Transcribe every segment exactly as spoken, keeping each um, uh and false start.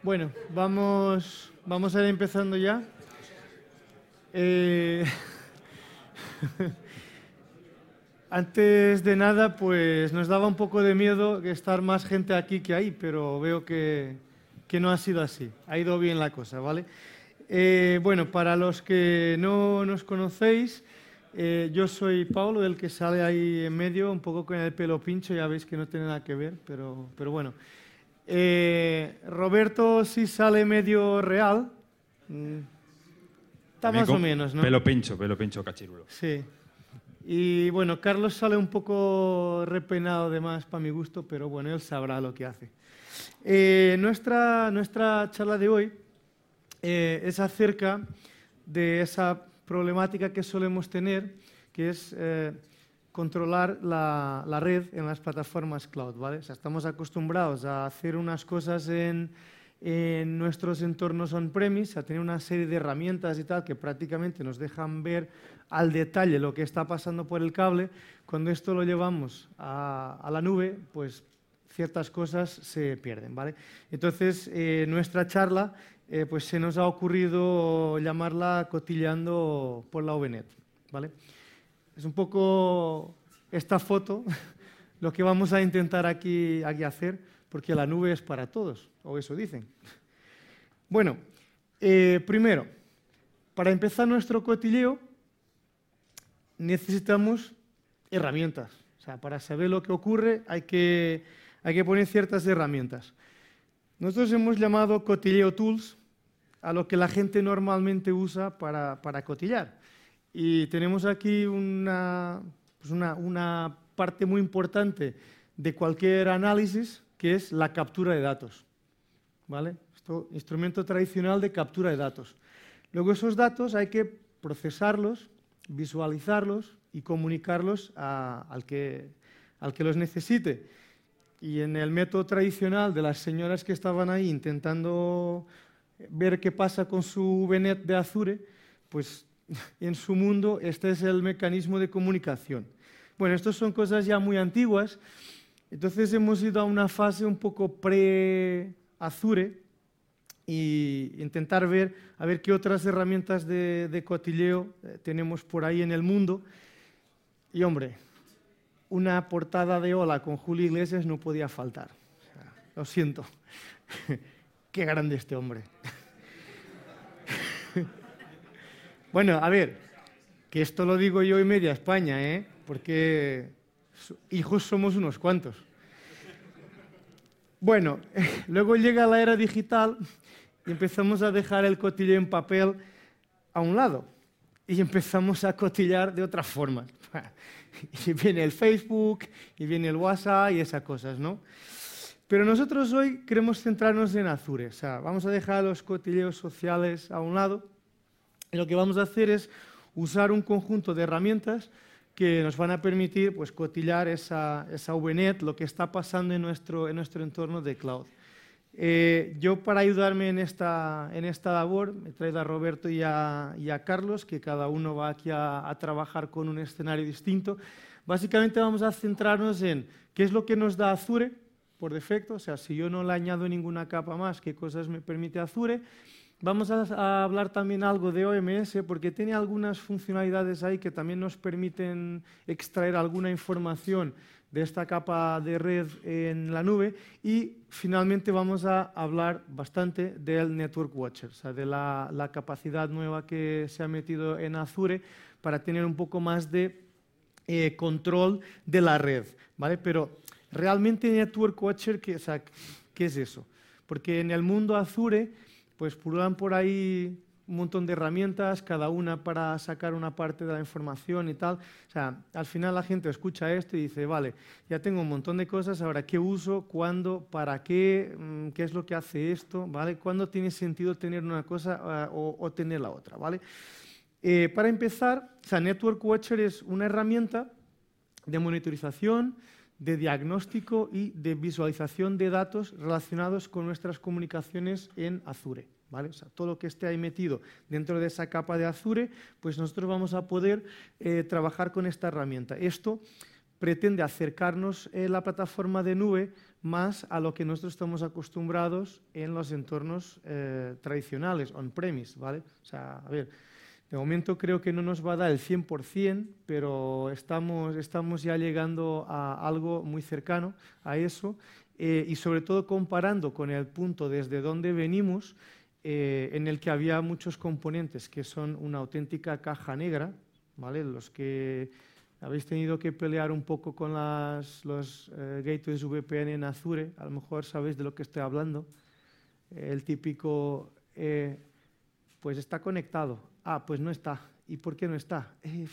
Bueno, vamos, vamos a ir empezando ya. Eh, Antes de nada, pues nos daba un poco de miedo estar más gente aquí que ahí, pero veo que, que no ha sido así. Ha ido bien la cosa, ¿vale? Eh, bueno, para los que no nos conocéis, eh, yo soy Pablo, el que sale ahí en medio, un poco con el pelo pincho, ya veis que no tiene nada que ver, pero, pero bueno. Eh, Roberto sí sale medio real. Mm, Está También más o con menos, ¿no? pelo pincho, pelo pincho cachirulo. Sí. Y bueno, Carlos sale un poco repeinado de más para mi gusto, pero bueno, él sabrá lo que hace. Eh, nuestra, nuestra charla de hoy eh, es acerca de esa problemática que solemos tener, que es eh, controlar la, la red en las plataformas cloud, ¿vale? O sea, estamos acostumbrados a hacer unas cosas en, en nuestros entornos on-premise, a tener una serie de herramientas y tal que prácticamente nos dejan ver al detalle lo que está pasando por el cable. Cuando esto lo llevamos a, a la nube, pues ciertas cosas se pierden, ¿vale? Entonces, eh, nuestra charla eh, pues se nos ha ocurrido llamarla Cotilleando por la V net, ¿vale? Es un poco esta foto lo que vamos a intentar aquí, aquí hacer, porque la nube es para todos, o eso dicen. Bueno, eh, primero, para empezar nuestro cotilleo, necesitamos herramientas. O sea, para saber lo que ocurre hay que, hay que poner ciertas herramientas. Nosotros hemos llamado cotilleo tools a lo que la gente normalmente usa para, para cotillar. Y tenemos aquí una, pues una, una parte muy importante de cualquier análisis, que es la captura de datos, ¿vale? Esto, instrumento tradicional de captura de datos. Luego esos datos hay que procesarlos, visualizarlos y comunicarlos a, al, que, al que los necesite. Y en el método tradicional de las señoras que estaban ahí intentando ver qué pasa con su V net de Azure, pues en su mundo este es el mecanismo de comunicación. Bueno, estas son cosas ya muy antiguas, entonces hemos ido a una fase un poco pre-Azure e intentar ver, a ver qué otras herramientas de, de cotilleo eh, tenemos por ahí en el mundo. Y hombre, una portada de Hola con Julio Iglesias no podía faltar. O sea, lo siento. Qué grande este hombre. Bueno, a ver, que esto lo digo yo y media España, ¿eh? Porque hijos somos unos cuantos. Bueno, luego llega la era digital y empezamos a dejar el cotilleo en papel a un lado y empezamos a cotillar de otras formas. Y viene el Facebook, y viene el WhatsApp y esas cosas, ¿no? Pero nosotros hoy queremos centrarnos en Azure. O sea, vamos a dejar los cotilleos sociales a un lado y lo que vamos a hacer es usar un conjunto de herramientas que nos van a permitir pues, cotillar esa, esa V net, lo que está pasando en nuestro, en nuestro entorno de cloud. Eh, yo, para ayudarme en esta, en esta labor, me he traído a Roberto y a, y a Carlos, que cada uno va aquí a, a trabajar con un escenario distinto. Básicamente vamos a centrarnos en qué es lo que nos da Azure por defecto, o sea, si yo no le añado ninguna capa más, qué cosas me permite Azure. Vamos a, a hablar también algo de O M S, porque tiene algunas funcionalidades ahí que también nos permiten extraer alguna información de esta capa de red en la nube. Y finalmente vamos a hablar bastante del Network Watcher, o sea, de la, la capacidad nueva que se ha metido en Azure para tener un poco más de eh, control de la red, ¿vale? Pero realmente Network Watcher, ¿qué, o sea, ¿qué es eso? Porque en el mundo Azure pues pululan por ahí un montón de herramientas, cada una para sacar una parte de la información y tal. O sea, al final la gente escucha esto y dice, vale, ya tengo un montón de cosas, ahora ¿qué uso? ¿Cuándo? ¿Para qué? ¿Qué es lo que hace esto? ¿Vale? ¿Cuándo tiene sentido tener una cosa uh, o, o tener la otra? ¿Vale? Eh, para empezar, o sea, Network Watcher es una herramienta de monitorización, de diagnóstico y de visualización de datos relacionados con nuestras comunicaciones en Azure, ¿vale? O sea, todo lo que esté ahí metido dentro de esa capa de Azure, pues nosotros vamos a poder eh, trabajar con esta herramienta. Esto pretende acercarnos eh, la plataforma de nube más a lo que nosotros estamos acostumbrados en los entornos eh, tradicionales, on-premise, ¿vale? O sea, a ver, de momento creo que no nos va a dar el cien por cien, pero estamos, estamos ya llegando a algo muy cercano a eso, eh, y sobre todo comparando con el punto desde donde venimos, eh, en el que había muchos componentes que son una auténtica caja negra, ¿vale? Los que habéis tenido que pelear un poco con las, los eh, gateways V P N en Azure, a lo mejor sabéis de lo que estoy hablando. El típico, eh, pues está conectado. Ah, pues no está. ¿Y por qué no está? Eh,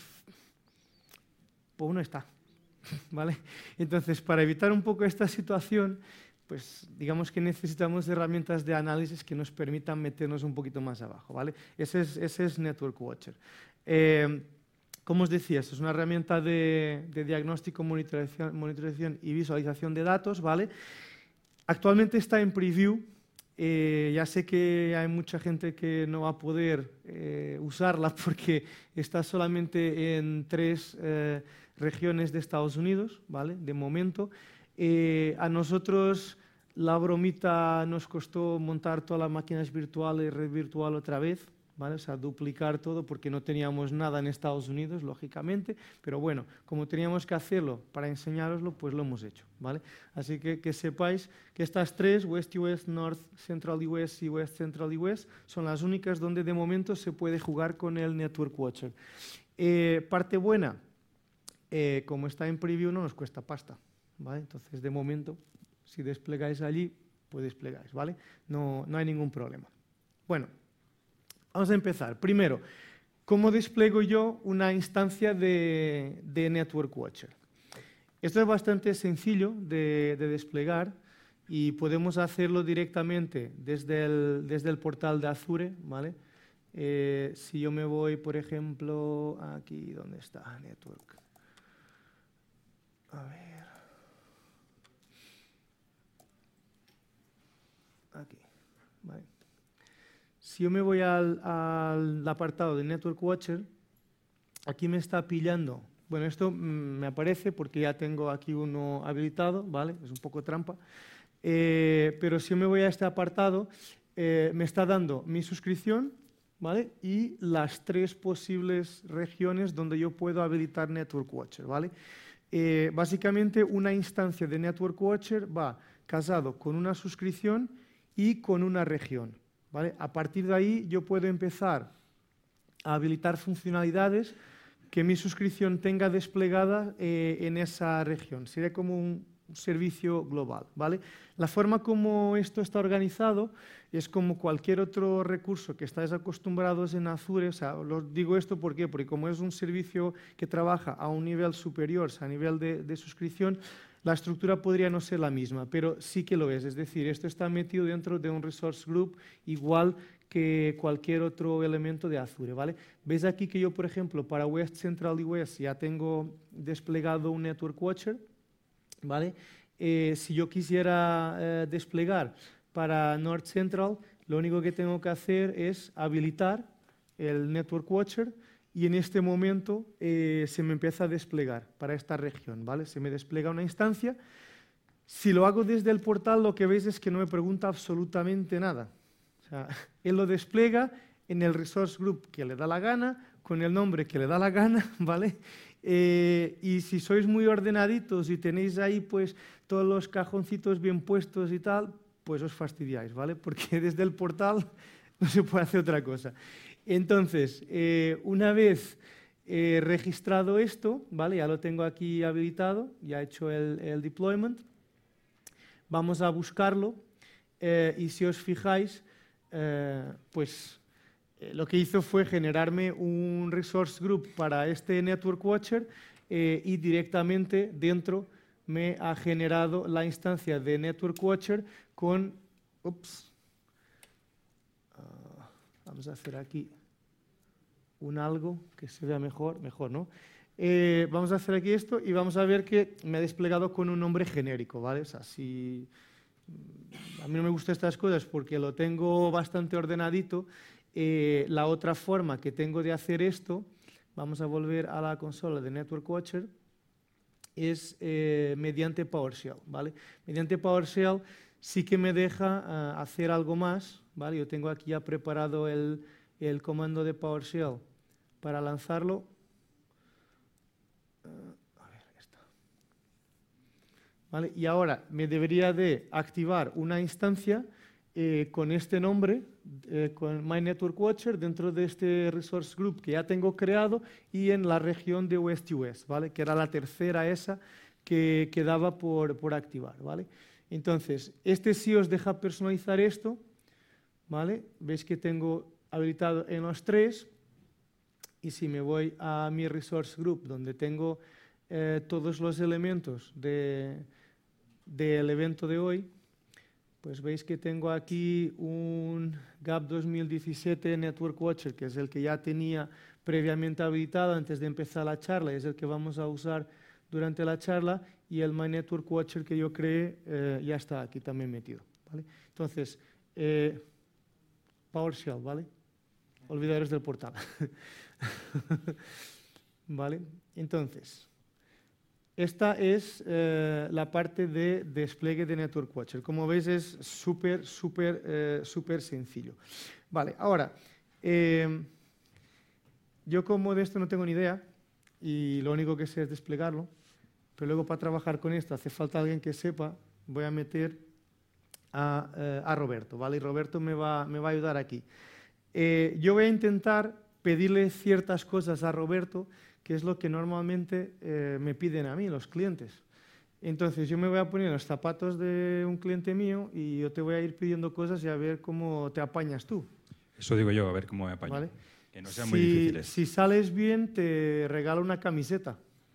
pues no está. ¿Vale? Entonces, para evitar un poco esta situación, pues digamos que necesitamos herramientas de análisis que nos permitan meternos un poquito más abajo, ¿vale? Ese es, ese es Network Watcher. Eh, como os decía, esto es una herramienta de, de diagnóstico, monitorización, monitorización y visualización de datos, ¿vale? Actualmente está en preview. Eh, ya sé que hay mucha gente que no va a poder eh, usarla porque está solamente en tres eh, regiones de Estados Unidos, ¿vale? De momento. Eh, a nosotros la bromita nos costó montar todas las máquinas virtuales, red virtual otra vez, ¿vale? O sea, duplicar todo porque no teníamos nada en Estados Unidos, lógicamente, pero bueno, como teníamos que hacerlo para enseñároslo, pues lo hemos hecho, ¿vale? Así que que sepáis que estas tres, West U S, North Central U S y West Central U S, son las únicas donde de momento se puede jugar con el Network Watcher. Eh, parte buena, eh, como está en preview no nos cuesta pasta, ¿vale? Entonces, de momento, si desplegáis allí, pues desplegáis, ¿vale? No, no hay ningún problema. Bueno, vamos a empezar. Primero, ¿cómo despliego yo una instancia de, de Network Watcher? Esto es bastante sencillo de, de desplegar y podemos hacerlo directamente desde el, desde el portal de Azure, ¿vale? Eh, si yo me voy, por ejemplo, aquí, ¿dónde está Network? A ver. Aquí, ¿vale? Si yo me voy al, al apartado de Network Watcher, aquí me está pillando. Bueno, esto mm, me aparece porque ya tengo aquí uno habilitado, ¿vale? Es un poco trampa. Eh, pero si yo me voy a este apartado, eh, me está dando mi suscripción, ¿vale? Y las tres posibles regiones donde yo puedo habilitar Network Watcher, ¿vale? Eh, básicamente, una instancia de Network Watcher va casado con una suscripción y con una región, ¿vale? A partir de ahí yo puedo empezar a habilitar funcionalidades que mi suscripción tenga desplegada eh, en esa región. Sería como un servicio global, ¿vale? La forma como esto está organizado es como cualquier otro recurso que estáis acostumbrados en Azure. O sea, os digo esto ¿por qué? Porque como es un servicio que trabaja a un nivel superior, o sea, a nivel de, de suscripción, la estructura podría no ser la misma, pero sí que lo es. Es decir, esto está metido dentro de un resource group igual que cualquier otro elemento de Azure, ¿vale? Veis aquí que yo, por ejemplo, para West Central U S ya tengo desplegado un Network Watcher, ¿vale? Eh, si yo quisiera eh, desplegar para North Central, lo único que tengo que hacer es habilitar el Network Watcher y en este momento eh, se me empieza a desplegar para esta región, ¿vale? Se me despliega una instancia. Si lo hago desde el portal, lo que veis es que no me pregunta absolutamente nada. O sea, él lo despliega en el resource group que le da la gana, con el nombre que le da la gana, ¿vale? Eh, y si sois muy ordenaditos y tenéis ahí pues todos los cajoncitos bien puestos y tal, pues os fastidiáis, ¿vale? Porque desde el portal no se puede hacer otra cosa. Entonces, eh, una vez eh, registrado esto, ¿vale? Ya lo tengo aquí habilitado, ya he hecho el, el deployment, vamos a buscarlo eh, y si os fijáis, eh, pues eh, lo que hizo fue generarme un resource group para este Network Watcher eh, y directamente dentro me ha generado la instancia de Network Watcher con... Ups, uh, vamos a hacer aquí un algo que se vea mejor, mejor, ¿no? Eh, vamos a hacer aquí esto y vamos a ver que me ha desplegado con un nombre genérico, ¿vale? O sea, si... A mí no me gustan estas cosas porque lo tengo bastante ordenadito. Eh, la otra forma que tengo de hacer esto, vamos a volver a la consola de Network Watcher es eh, mediante PowerShell, ¿vale? Mediante PowerShell sí que me deja uh, hacer algo más, ¿vale? Yo tengo aquí ya preparado el, el comando de PowerShell para lanzarlo. Uh, a ver, está. ¿Vale? Y ahora me debería de activar una instancia eh, con este nombre, eh, con My Network Watcher, dentro de este resource group que ya tengo creado y en la región de West U S, ¿vale? Que era la tercera esa que quedaba por, por activar, ¿vale? Entonces, este sí os deja personalizar esto, ¿vale? Veis que tengo habilitado en los tres, y si me voy a mi resource group, donde tengo eh, todos los elementos de, del evento de hoy, pues veis que tengo aquí un GAP dos mil diecisiete Network Watcher, que es el que ya tenía previamente habilitado antes de empezar la charla, es el que vamos a usar durante la charla, y el My Network Watcher que yo creé eh, ya está aquí también metido, ¿vale? Entonces, eh, PowerShell, ¿vale? Olvidaros del portal. ¿Vale? Entonces, esta es eh, la parte de despliegue de Network Watcher. Como veis, es súper, súper, eh, súper sencillo. Vale, ahora, eh, yo como de esto no tengo ni idea, y lo único que sé es desplegarlo, pero luego para trabajar con esto hace falta alguien que sepa. Voy a meter a, eh, a Roberto, ¿vale? Y Roberto me va, me va a ayudar aquí. Eh, yo voy a intentar pedirle ciertas cosas a Roberto, que es lo que normalmente eh, me piden a mí, los clientes. Entonces, yo me voy a poner en los zapatos de un cliente mío y yo te voy a ir pidiendo cosas y a ver cómo te apañas tú. Eso digo yo, a ver cómo me apaño. ¿Vale? Que no sean si, muy difíciles. Si sales bien, te regalo una camiseta.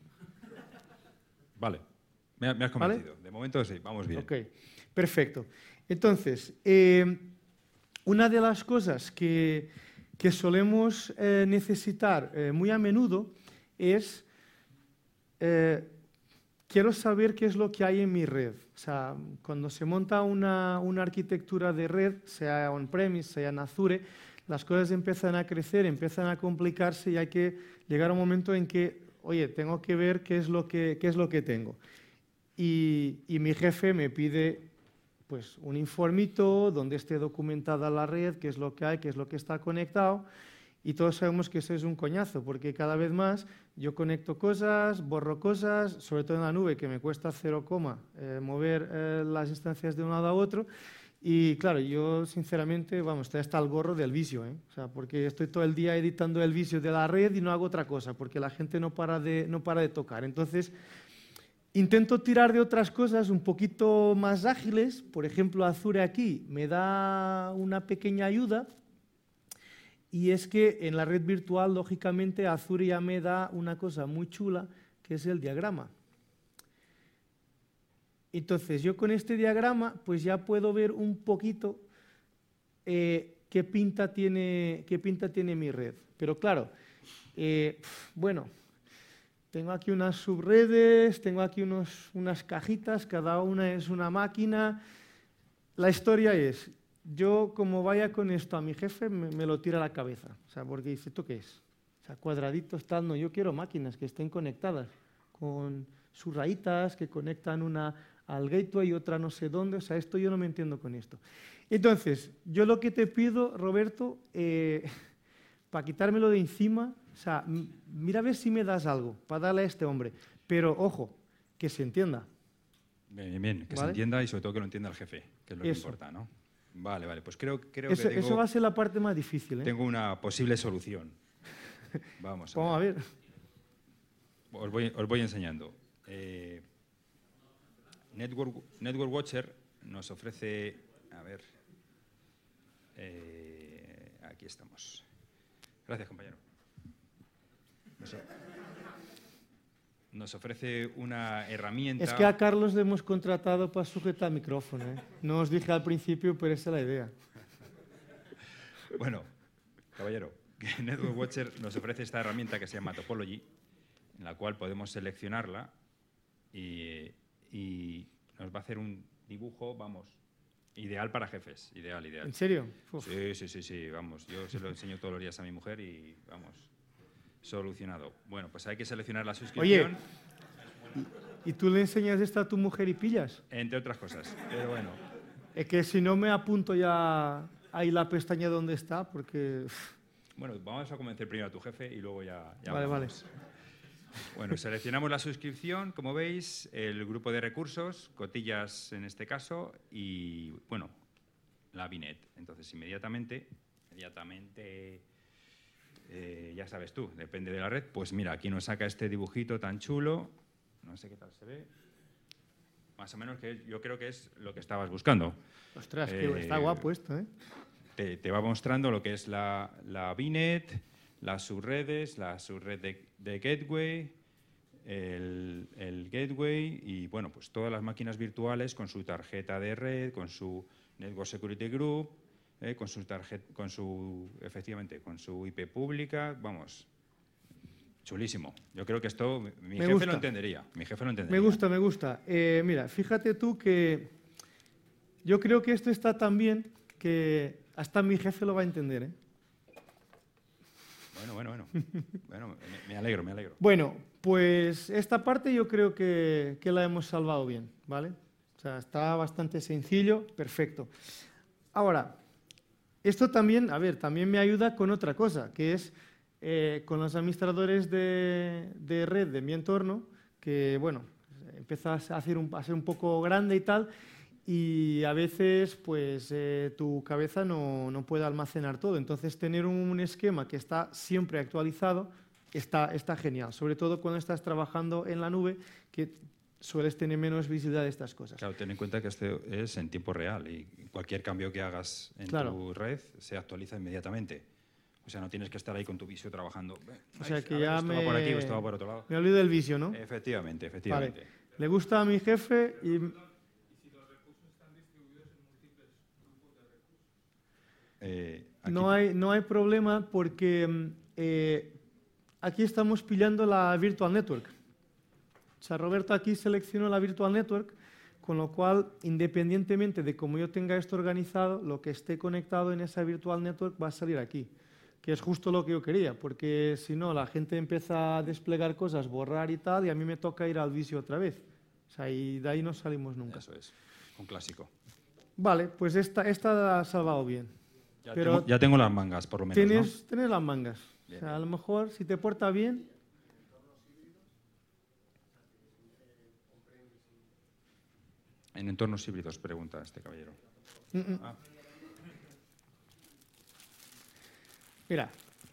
Vale, me, ha, me has convencido. ¿Vale? De momento sí, vamos bien. Ok, perfecto. Entonces, eh, una de las cosas que, que solemos eh, necesitar eh, muy a menudo es, eh, quiero saber qué es lo que hay en mi red. O sea, cuando se monta una, una arquitectura de red, sea on-premise, sea en Azure, las cosas empiezan a crecer, empiezan a complicarse y hay que llegar a un momento en que, oye, tengo que ver qué es lo que, qué es lo que tengo. Y, y mi jefe me pide pues, un informito donde esté documentada la red, qué es lo que hay, qué es lo que está conectado. Y todos sabemos que eso es un coñazo, porque cada vez más yo conecto cosas, borro cosas, sobre todo en la nube, que me cuesta cero coma eh, mover eh, las instancias de un lado a otro. Y claro, yo sinceramente, vamos, estoy hasta el gorro del vicio, ¿eh? O sea, porque estoy todo el día editando el vicio de la red y no hago otra cosa, porque la gente no para de, no para de tocar. Entonces, intento tirar de otras cosas un poquito más ágiles. Por ejemplo, Azure aquí me da una pequeña ayuda, y es que en la red virtual, lógicamente, Azure ya me da una cosa muy chula, que es el diagrama. Entonces, yo con este diagrama, pues ya puedo ver un poquito eh, qué pinta tiene, qué pinta tiene mi red. Pero claro, eh, bueno, tengo aquí unas subredes, tengo aquí unos, unas cajitas, cada una es una máquina. La historia es, yo como vaya con esto a mi jefe, me, me lo tira a la cabeza. O sea, porque dice, ¿esto qué es? O sea, cuadraditos, tal, no, yo quiero máquinas que estén conectadas con sus rayitas, que conectan una al gateway y otra no sé dónde. O sea, esto yo no me entiendo con esto. Entonces, yo lo que te pido, Roberto, eh, para quitármelo de encima, o sea, mira a ver si me das algo para darle a este hombre. Pero, ojo, que se entienda. Bien, bien, bien, que ¿Vale? se entienda y sobre todo que lo entienda el jefe, que es lo Eso. que importa, ¿no? Vale, vale, pues creo, creo Eso, que tengo, eso va a ser la parte más difícil, ¿eh? tengo una posible solución. Vamos a Vamos ver. a ver. Os voy, os voy enseñando. Eh, Network, Network Watcher nos ofrece, a ver, eh, aquí estamos. Gracias, compañero. Nos, nos ofrece una herramienta. Es que a Carlos le hemos contratado para sujetar el micrófono, ¿eh? No os dije al principio, pero esa es la idea. Bueno, caballero, que Network Watcher nos ofrece esta herramienta que se llama Topology, en la cual podemos seleccionarla y, y nos va a hacer un dibujo, vamos, ideal para jefes, ideal, ideal. ¿En serio? Uf. Sí, sí, sí, sí, vamos, yo se lo enseño todos los días a mi mujer y, vamos, solucionado. Bueno, pues hay que seleccionar la suscripción. Oye, ¿Y tú le enseñas esto a tu mujer y pillas? Entre otras cosas, pero bueno. Es que si no me apunto ya ahí la pestaña donde está, porque... Bueno, vamos a convencer primero a tu jefe y luego ya... ya vale, vale. Bueno, seleccionamos la suscripción, como veis, el grupo de recursos, cotillas en este caso, y, bueno, la Binet. Entonces, inmediatamente, inmediatamente, eh, ya sabes tú, depende de la red, pues mira, aquí nos saca este dibujito tan chulo, no sé qué tal se ve, más o menos que yo creo que es lo que estabas buscando. Ostras, eh, que está guapo esto, ¿eh? Te, te va mostrando lo que es la, la Binet, las subredes, la subred de, de Gateway, el, el Gateway y, bueno, pues todas las máquinas virtuales con su tarjeta de red, con su Network Security Group, eh, con su tarjeta, con su, efectivamente, con su I P pública, vamos, chulísimo. Yo creo que esto, mi me jefe gusta. lo entendería, mi jefe lo entendería. Me gusta, me gusta. Eh, mira, fíjate tú que yo creo que esto está tan bien que hasta mi jefe lo va a entender, ¿eh? Bueno, bueno, bueno. Bueno, me, me alegro, me alegro. Bueno, pues esta parte yo creo que, que la hemos salvado bien, ¿vale? O sea, está bastante sencillo, perfecto. Ahora, esto también, a ver, también me ayuda con otra cosa, que es eh, con los administradores de, de red de mi entorno, que, bueno, empiezas a, hacer un, a ser un poco grande y tal, y a veces pues eh, tu cabeza no, no puede almacenar todo. Entonces tener un esquema que está siempre actualizado está, está genial, sobre todo cuando estás trabajando en la nube, que sueles tener menos visibilidad de estas cosas. Claro, ten en cuenta que esto es en tiempo real y cualquier cambio que hagas en claro. tu red se actualiza inmediatamente. O sea, no tienes que estar ahí con tu visio trabajando. O sea, que a ver, ya esto me... va por aquí o esto va por otro lado. Me olvido del vicio, ¿no? Efectivamente, efectivamente. Vale. Le gusta a mi jefe y... Eh, aquí... No hay, no hay problema porque eh, aquí estamos pillando la Virtual Network. O sea, Roberto aquí seleccionó la Virtual Network, con lo cual, independientemente de cómo yo tenga esto organizado, lo que esté conectado en esa Virtual Network va a salir aquí, que es justo lo que yo quería, porque si no, la gente empieza a desplegar cosas, borrar y tal, y a mí me toca ir al vicio otra vez. O sea, y de ahí no salimos nunca. Eso es, un clásico. Vale, pues esta, esta la ha salvado bien. Ya, Pero tengo, ya tengo las mangas, por lo menos, tienes, ¿no? tienes las mangas. Bien, o sea, bien. a lo mejor, si te porta bien... En entornos híbridos, pregunta este caballero. Mm -mm. Ah. Mira.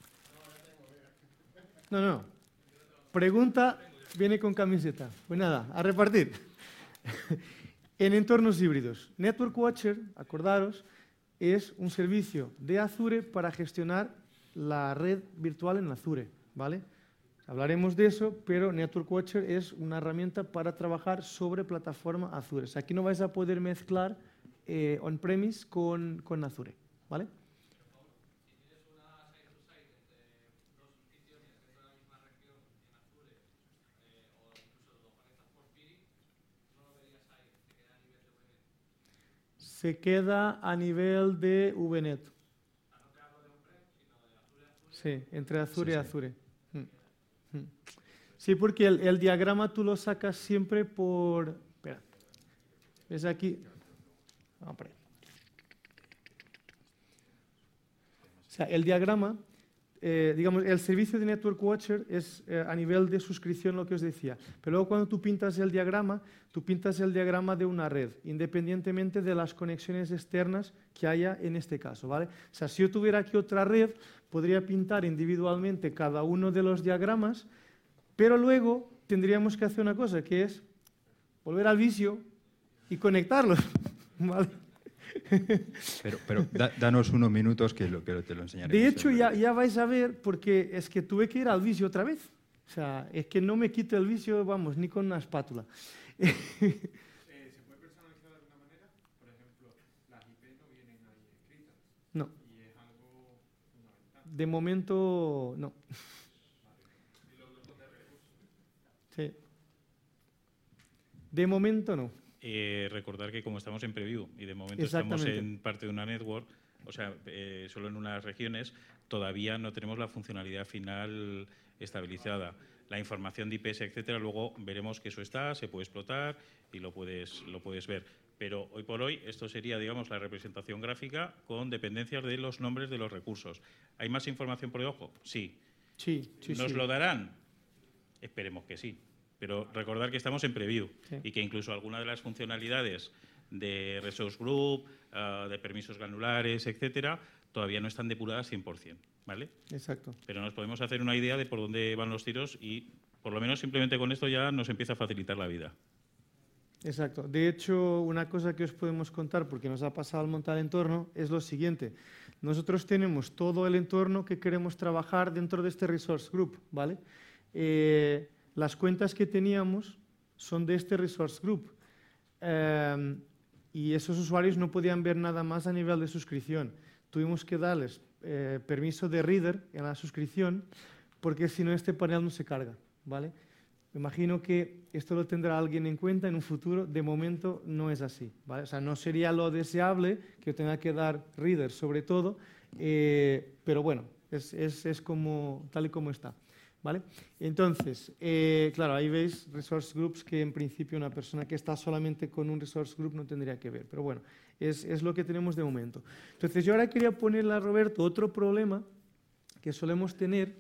No, no. Pregunta viene con camiseta. Pues nada, a repartir. En entornos híbridos. Network Watcher, acordaros, es un servicio de Azure para gestionar la red virtual en Azure, ¿vale? Hablaremos de eso, pero Network Watcher es una herramienta para trabajar sobre plataforma Azure. O sea, aquí no vais a poder mezclar eh, on-premise con, con Azure, ¿vale? Se queda a nivel de V net. Sí, entre Azure Sí, y sí. Azure. Mm. Mm. Sí, porque el, el diagrama tú lo sacas siempre por... Espera. ¿Ves aquí? Vamos por ahí. O sea, el diagrama, eh, digamos, el servicio de Network Watcher es eh, a nivel de suscripción lo que os decía. Pero luego cuando tú pintas el diagrama, tú pintas el diagrama de una red, independientemente de las conexiones externas que haya en este caso, ¿vale? O sea, si yo tuviera aquí otra red, podría pintar individualmente cada uno de los diagramas, pero luego tendríamos que hacer una cosa, que es volver al vicio y conectarlos, ¿vale? Pero, pero da, danos unos minutos que, lo, que te lo enseñaré. De hecho, ya, ya vais a ver, porque es que tuve que ir al vicio otra vez. O sea, es que no me quito el vicio, vamos, ni con una espátula. Eh, ¿Se puede personalizar de alguna manera? Por ejemplo, las I P no vienen ahí escritas. No, Y es algo fundamental. de momento no. ¿Y los grupos de recursos? Sí. De momento no. Eh, recordar que como estamos en preview y de momento estamos Exactamente. en parte de una network, o sea, eh, solo en unas regiones, todavía no tenemos la funcionalidad final estabilizada. la información de I Ps, etcétera, luego veremos que eso está, se puede explotar y lo puedes, lo puedes ver. Pero hoy por hoy esto sería, digamos, la representación gráfica con dependencias de los nombres de los recursos. ¿Hay más información por debajo? Sí. Sí, sí, ¿Nos sí. lo darán? Esperemos que sí. Pero recordar que estamos en preview Sí. y que incluso algunas de las funcionalidades de Resource Group, uh, de permisos granulares, etcétera, todavía no están depuradas cien por cien, ¿vale? Exacto. Pero nos podemos hacer una idea de por dónde van los tiros y, por lo menos, simplemente con esto ya nos empieza a facilitar la vida. Exacto. De hecho, una cosa que os podemos contar, porque nos ha pasado al montar el entorno, es lo siguiente. Nosotros tenemos todo el entorno que queremos trabajar dentro de este Resource Group, ¿vale? Eh, las cuentas que teníamos son de este Resource Group. Eh, y esos usuarios no podían ver nada más a nivel de suscripción. Tuvimos que darles eh, permiso de reader en la suscripción, porque si no este panel no se carga, ¿vale? Me imagino que esto lo tendrá alguien en cuenta en un futuro. De momento no es así, ¿vale? O sea, no sería lo deseable que tenga que dar reader sobre todo, eh, pero bueno, es, es, es como, tal y como está, ¿vale? Entonces, eh, claro, ahí veis resource groups que en principio una persona que está solamente con un resource group no tendría que ver, pero bueno, es, es lo que tenemos de momento. Entonces, yo ahora quería ponerle a Roberto otro problema que solemos tener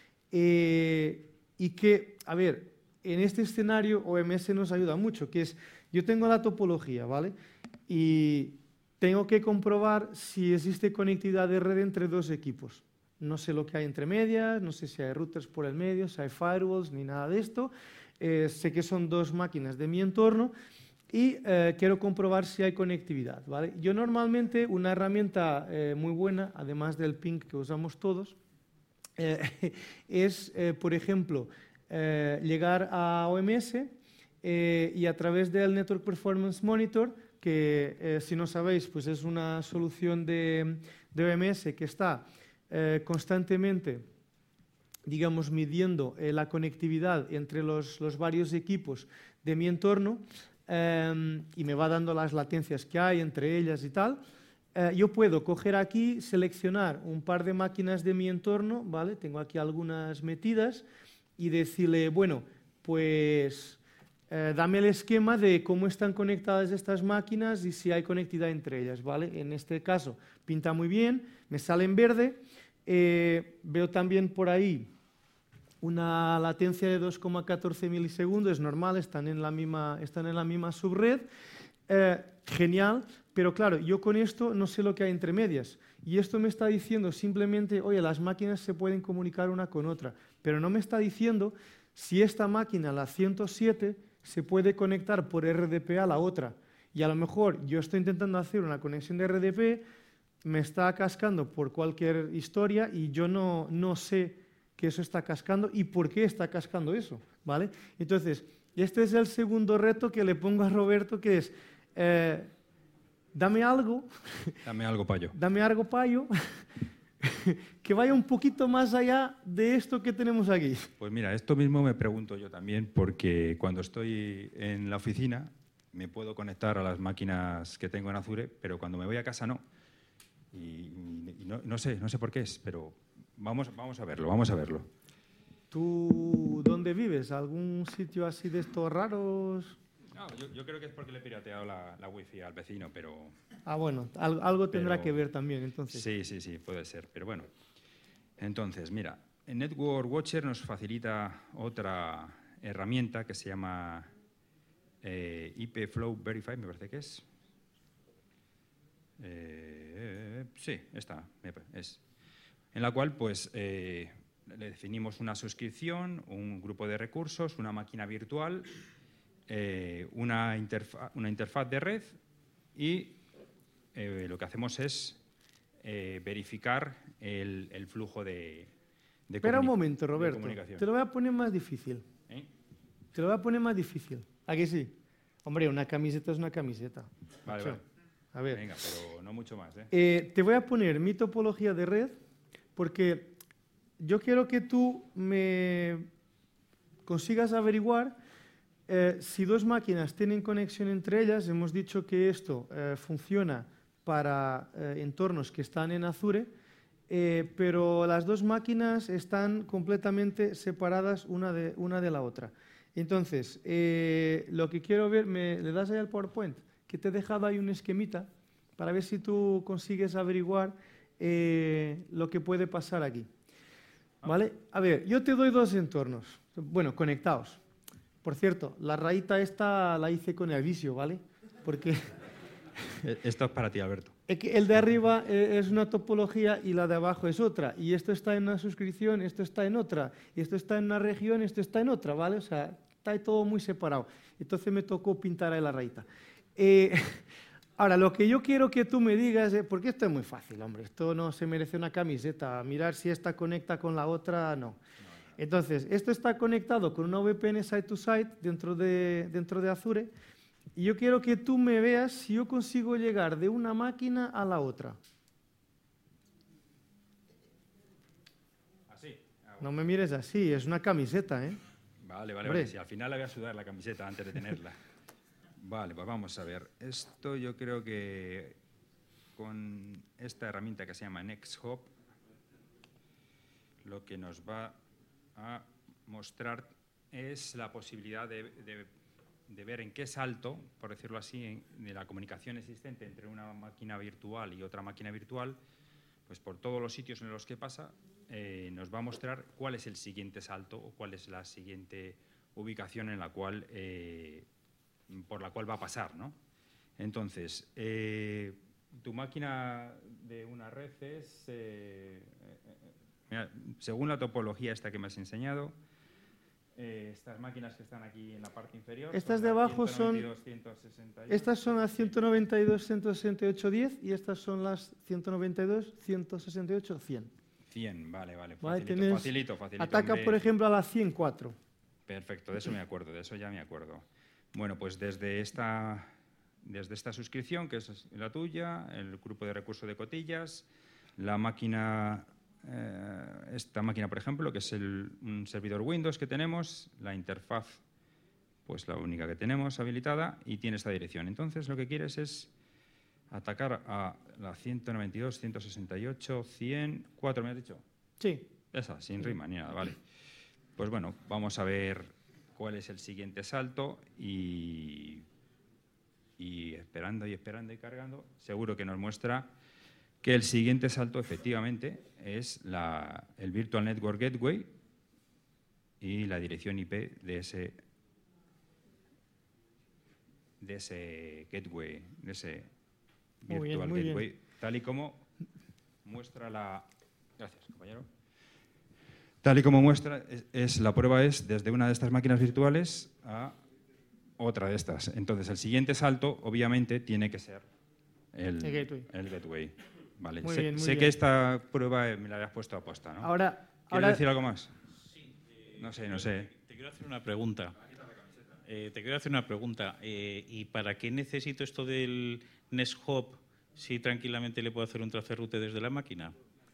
eh, y que, a ver, en este escenario O M S nos ayuda mucho, que es, yo tengo la topología, ¿vale? Y tengo que comprobar si existe conectividad de red entre dos equipos. No sé lo que hay entre medias, no sé si hay routers por el medio, si hay firewalls, ni nada de esto. Eh, sé que son dos máquinas de mi entorno y eh, quiero comprobar si hay conectividad, ¿vale? Yo normalmente, una herramienta eh, muy buena, además del ping que usamos todos, eh, es, eh, por ejemplo, Eh, llegar a O M S eh, y a través del Network Performance Monitor, que eh, si no sabéis, pues es una solución de, de O M S que está eh, constantemente, digamos, midiendo eh, la conectividad entre los, los varios equipos de mi entorno eh, y me va dando las latencias que hay entre ellas y tal. Eh, yo puedo coger aquí, seleccionar un par de máquinas de mi entorno, ¿vale? Tengo aquí algunas metidas, y decirle, bueno, pues eh, dame el esquema de cómo están conectadas estas máquinas y si hay conectividad entre ellas, ¿vale? En este caso pinta muy bien, me sale en verde, eh, veo también por ahí una latencia de dos coma catorce milisegundos, es normal, están en la misma, están en la misma subred, eh, genial, pero claro, yo con esto no sé lo que hay entre medias. Y esto me está diciendo simplemente, oye, las máquinas se pueden comunicar una con otra, pero no me está diciendo si esta máquina, la ciento siete, se puede conectar por R D P a la otra. Y a lo mejor yo estoy intentando hacer una conexión de R D P, me está cascando por cualquier historia y yo no, no sé que eso está cascando y por qué está cascando eso, ¿vale? Entonces, este es el segundo reto que le pongo a Roberto, que es... Eh, Dame algo. Dame algo, payo. Dame algo, payo, que vaya un poquito más allá de esto que tenemos aquí. Pues mira, esto mismo me pregunto yo también, porque cuando estoy en la oficina me puedo conectar a las máquinas que tengo en Azure, pero cuando me voy a casa no. Y, y no, no sé, no sé por qué es, pero vamos, vamos a verlo, vamos a verlo. ¿Tú dónde vives? ¿Algún sitio así de estos raros? No, yo, yo creo que es porque le he pirateado la, la wifi al vecino, pero... Ah, bueno, algo, algo tendrá pero, que ver también, entonces. Sí, sí, sí, puede ser, pero bueno. Entonces, mira, en Network Watcher nos facilita otra herramienta que se llama eh, I P Flow Verify, me parece que es. Eh, sí, esta es. En la cual, pues, eh, le definimos una suscripción, un grupo de recursos, una máquina virtual, Eh, una, interfa una interfaz de red y eh, lo que hacemos es eh, verificar el, el flujo de, de Espera un momento, Roberto. Te lo voy a poner más difícil. ¿Eh? Te lo voy a poner más difícil. ¿A que sí? Hombre, una camiseta es una camiseta. Vale, Macho. vale. A ver. Venga, pero no mucho más. ¿eh? Eh, te voy a poner mi topología de red porque yo quiero que tú me consigas averiguar Eh, si dos máquinas tienen conexión entre ellas. Hemos dicho que esto eh, funciona para eh, entornos que están en Azure eh, pero las dos máquinas están completamente separadas una de, una de la otra. Entonces, eh, lo que quiero ver, ¿me le das ahí al PowerPoint? Que te he dejado ahí un esquemita para ver si tú consigues averiguar eh, lo que puede pasar aquí. ¿Vale? A ver, yo te doy dos entornos, bueno, conectados. Por cierto, la rayita esta la hice con el Visio, ¿vale? Porque Esto es para ti, Alberto. es que el de arriba eh, es una topología y la de abajo es otra. Y esto está en una suscripción, esto está en otra. Y esto está en una región, esto está en otra, ¿vale? O sea, está ahí todo muy separado. Entonces me tocó pintar ahí la rayita. Eh, ahora, lo que yo quiero que tú me digas, eh, porque esto es muy fácil, hombre. Esto no se merece una camiseta. Mirar si esta conecta con la otra, no. Entonces, esto está conectado con una V P N site-to-site dentro de, dentro de Azure. Y yo quiero que tú me veas si yo consigo llegar de una máquina a la otra. Así. No me mires así, es una camiseta, ¿eh? Vale, vale, Hombre. vale. Si al final la voy a sudar la camiseta antes de tenerla. Vale, pues vamos a ver. Esto yo creo que con esta herramienta que se llama NextHop, lo que nos va a mostrar es la posibilidad de, de, de ver en qué salto, por decirlo así, en, de la comunicación existente entre una máquina virtual y otra máquina virtual, pues por todos los sitios en los que pasa, eh, nos va a mostrar cuál es el siguiente salto o cuál es la siguiente ubicación en la cual, eh, por la cual va a pasar, ¿no? Entonces, eh, tu máquina de una red es, eh, eh, mira, según la topología esta que me has enseñado, eh, estas máquinas que están aquí en la parte inferior. Estas son de las abajo son- ciento noventa y dos, ciento sesenta y ocho. Estas son las ciento noventa y dos, ciento sesenta y ocho, diez y estas son las ciento noventa y dos, ciento sesenta y ocho, cien. cien, vale, vale. Vale, Facilito, tienes- facilito, facilito. Ataca, hombre. por ejemplo, a la cien cuatro. Perfecto, de eso me acuerdo, de eso ya me acuerdo. Bueno, pues desde esta, desde esta suscripción, que es la tuya, el grupo de recursos de cotillas, la máquina, eh, esta máquina, por ejemplo, que es el, un servidor Windows que tenemos, la interfaz, pues la única que tenemos habilitada, y tiene esta dirección. Entonces, lo que quieres es atacar a la ciento noventa y dos, ciento sesenta y ocho, cien, cuatro, ¿me has dicho? Sí. Esa, sin rima ni nada, vale. Pues bueno, vamos a ver cuál es el siguiente salto y, y esperando y esperando y cargando, seguro que nos muestra que el siguiente salto efectivamente es la, el Virtual Network Gateway y la dirección I P de ese, de ese gateway, de ese Muy bien, Virtual muy bien. Gateway, tal y como muestra la... Gracias, compañero. Tal y como muestra, es, es, la prueba es desde una de estas máquinas virtuales a otra de estas. Entonces, el siguiente salto, obviamente, tiene que ser el, El gateway. el gateway. Vale. Muy sé bien, muy sé bien. que esta prueba eh, me la habías puesto a posta, ¿no? Ahora, ¿Quieres ahora decir algo más? No sé, no sé. Te quiero hacer una pregunta. Eh, te quiero hacer una pregunta. Eh, ¿Y para qué necesito esto del NextHop si tranquilamente le puedo hacer un traceroute desde la máquina?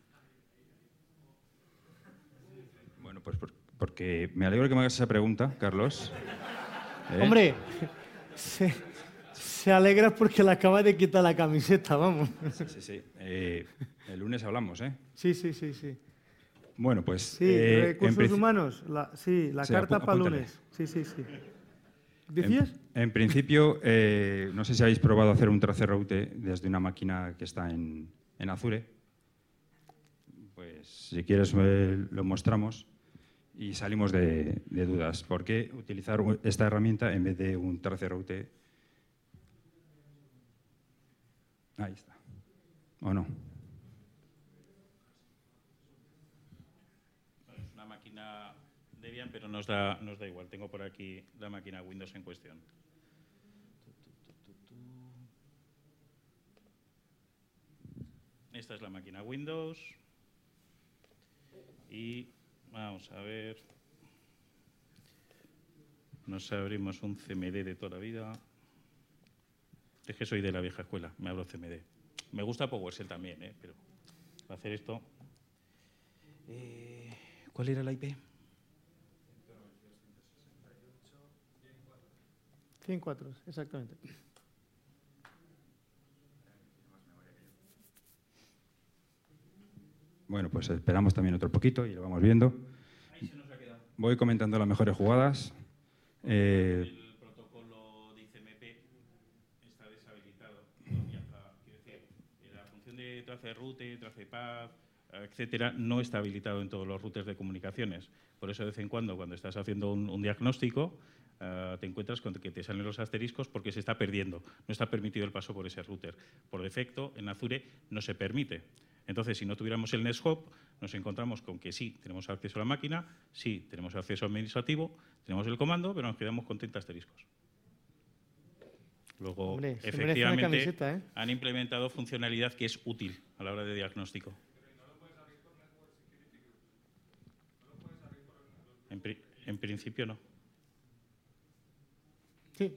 Bueno, pues por- porque me alegro que me hagas esa pregunta, Carlos. ¿Eh? hombre, se, se alegra porque le acaba de quitar la camiseta, vamos. Sí, sí, sí. Eh, el lunes hablamos, ¿eh? Sí, sí, sí, sí. Bueno, pues... Sí, eh, en recursos princi- humanos, la, sí, la Sí, carta apú- para apúntale. lunes. Sí, sí, sí. ¿Decías? En, en principio, eh, no sé si habéis probado hacer un traceroute desde una máquina que está en, en Azure. Pues si quieres eh, lo mostramos y salimos de, de dudas. ¿Por qué utilizar u- esta herramienta en vez de un traceroute? Ahí está. ¿O no? Es una máquina Debian, pero nos da, nos da igual. Tengo por aquí la máquina Windows en cuestión. Esta es la máquina Windows. Y vamos a ver. Nos abrimos un C M D de toda la vida. Es que soy de la vieja escuela, me abro C M D. Me gusta PowerShell también, ¿eh? Pero para hacer esto... Eh, ¿Cuál era la I P? cien cuatro, exactamente. Bueno, pues esperamos también otro poquito y lo vamos viendo. Ahí se nos ha quedado. Voy comentando las mejores jugadas. Eh, El protocolo de I C M P está deshabilitado. No viaja, quiero decir, la función de trace route, trace path, etcétera, no está habilitado en todos los routers de comunicaciones. Por eso, de vez en cuando, cuando estás haciendo un, un diagnóstico, uh, te encuentras con que te salen los asteriscos porque se está perdiendo. No está permitido el paso por ese router. Por defecto, en Azure no se permite. Entonces, si no tuviéramos el NetScope, nos encontramos con que sí, tenemos acceso a la máquina, sí, tenemos acceso administrativo, tenemos el comando, pero nos quedamos con treinta asteriscos. Luego, Hombre, se merece una efectivamente, camiseta, ¿eh? han implementado funcionalidad que es útil a la hora de diagnóstico. En, pri en principio no. Sí.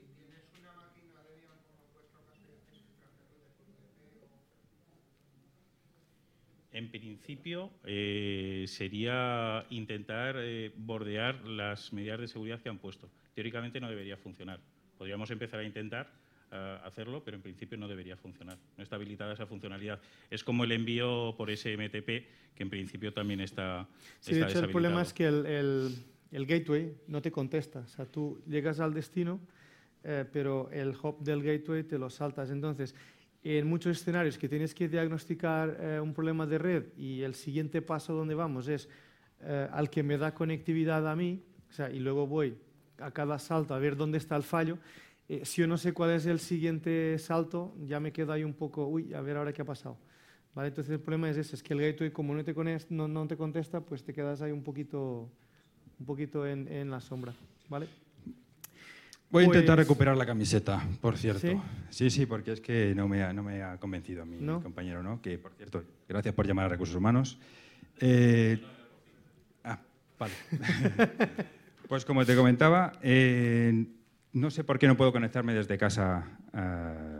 En principio eh, sería intentar eh, bordear las medidas de seguridad que han puesto. Teóricamente no debería funcionar. Podríamos empezar a intentar uh, hacerlo, pero en principio no debería funcionar. No está habilitada esa funcionalidad. Es como el envío por S M T P, que en principio también está, Sí, está de hecho el problema es que el, el, el gateway no te contesta. O sea, tú llegas al destino, eh, pero el hop del gateway te lo saltas. Entonces, en muchos escenarios que tienes que diagnosticar eh, un problema de red y el siguiente paso donde vamos es eh, al que me da conectividad a mí, o sea, y luego voy a cada salto a ver dónde está el fallo, eh, si yo no sé cuál es el siguiente salto, ya me quedo ahí un poco, uy, a ver ahora qué ha pasado. ¿Vale? Entonces el problema es ese, es que el gateway como no te, no, no te contesta, pues te quedas ahí un poquito, un poquito en, en la sombra. ¿Vale? Voy a intentar Pues- recuperar la camiseta, por cierto. ¿Sí? Sí, sí, porque es que no me ha, no me ha convencido a mi ¿No? compañero, ¿no? Que, por cierto, gracias por llamar a Recursos Humanos. Eh, ah, vale. Pues como te comentaba, eh, no sé por qué no puedo conectarme desde casa a,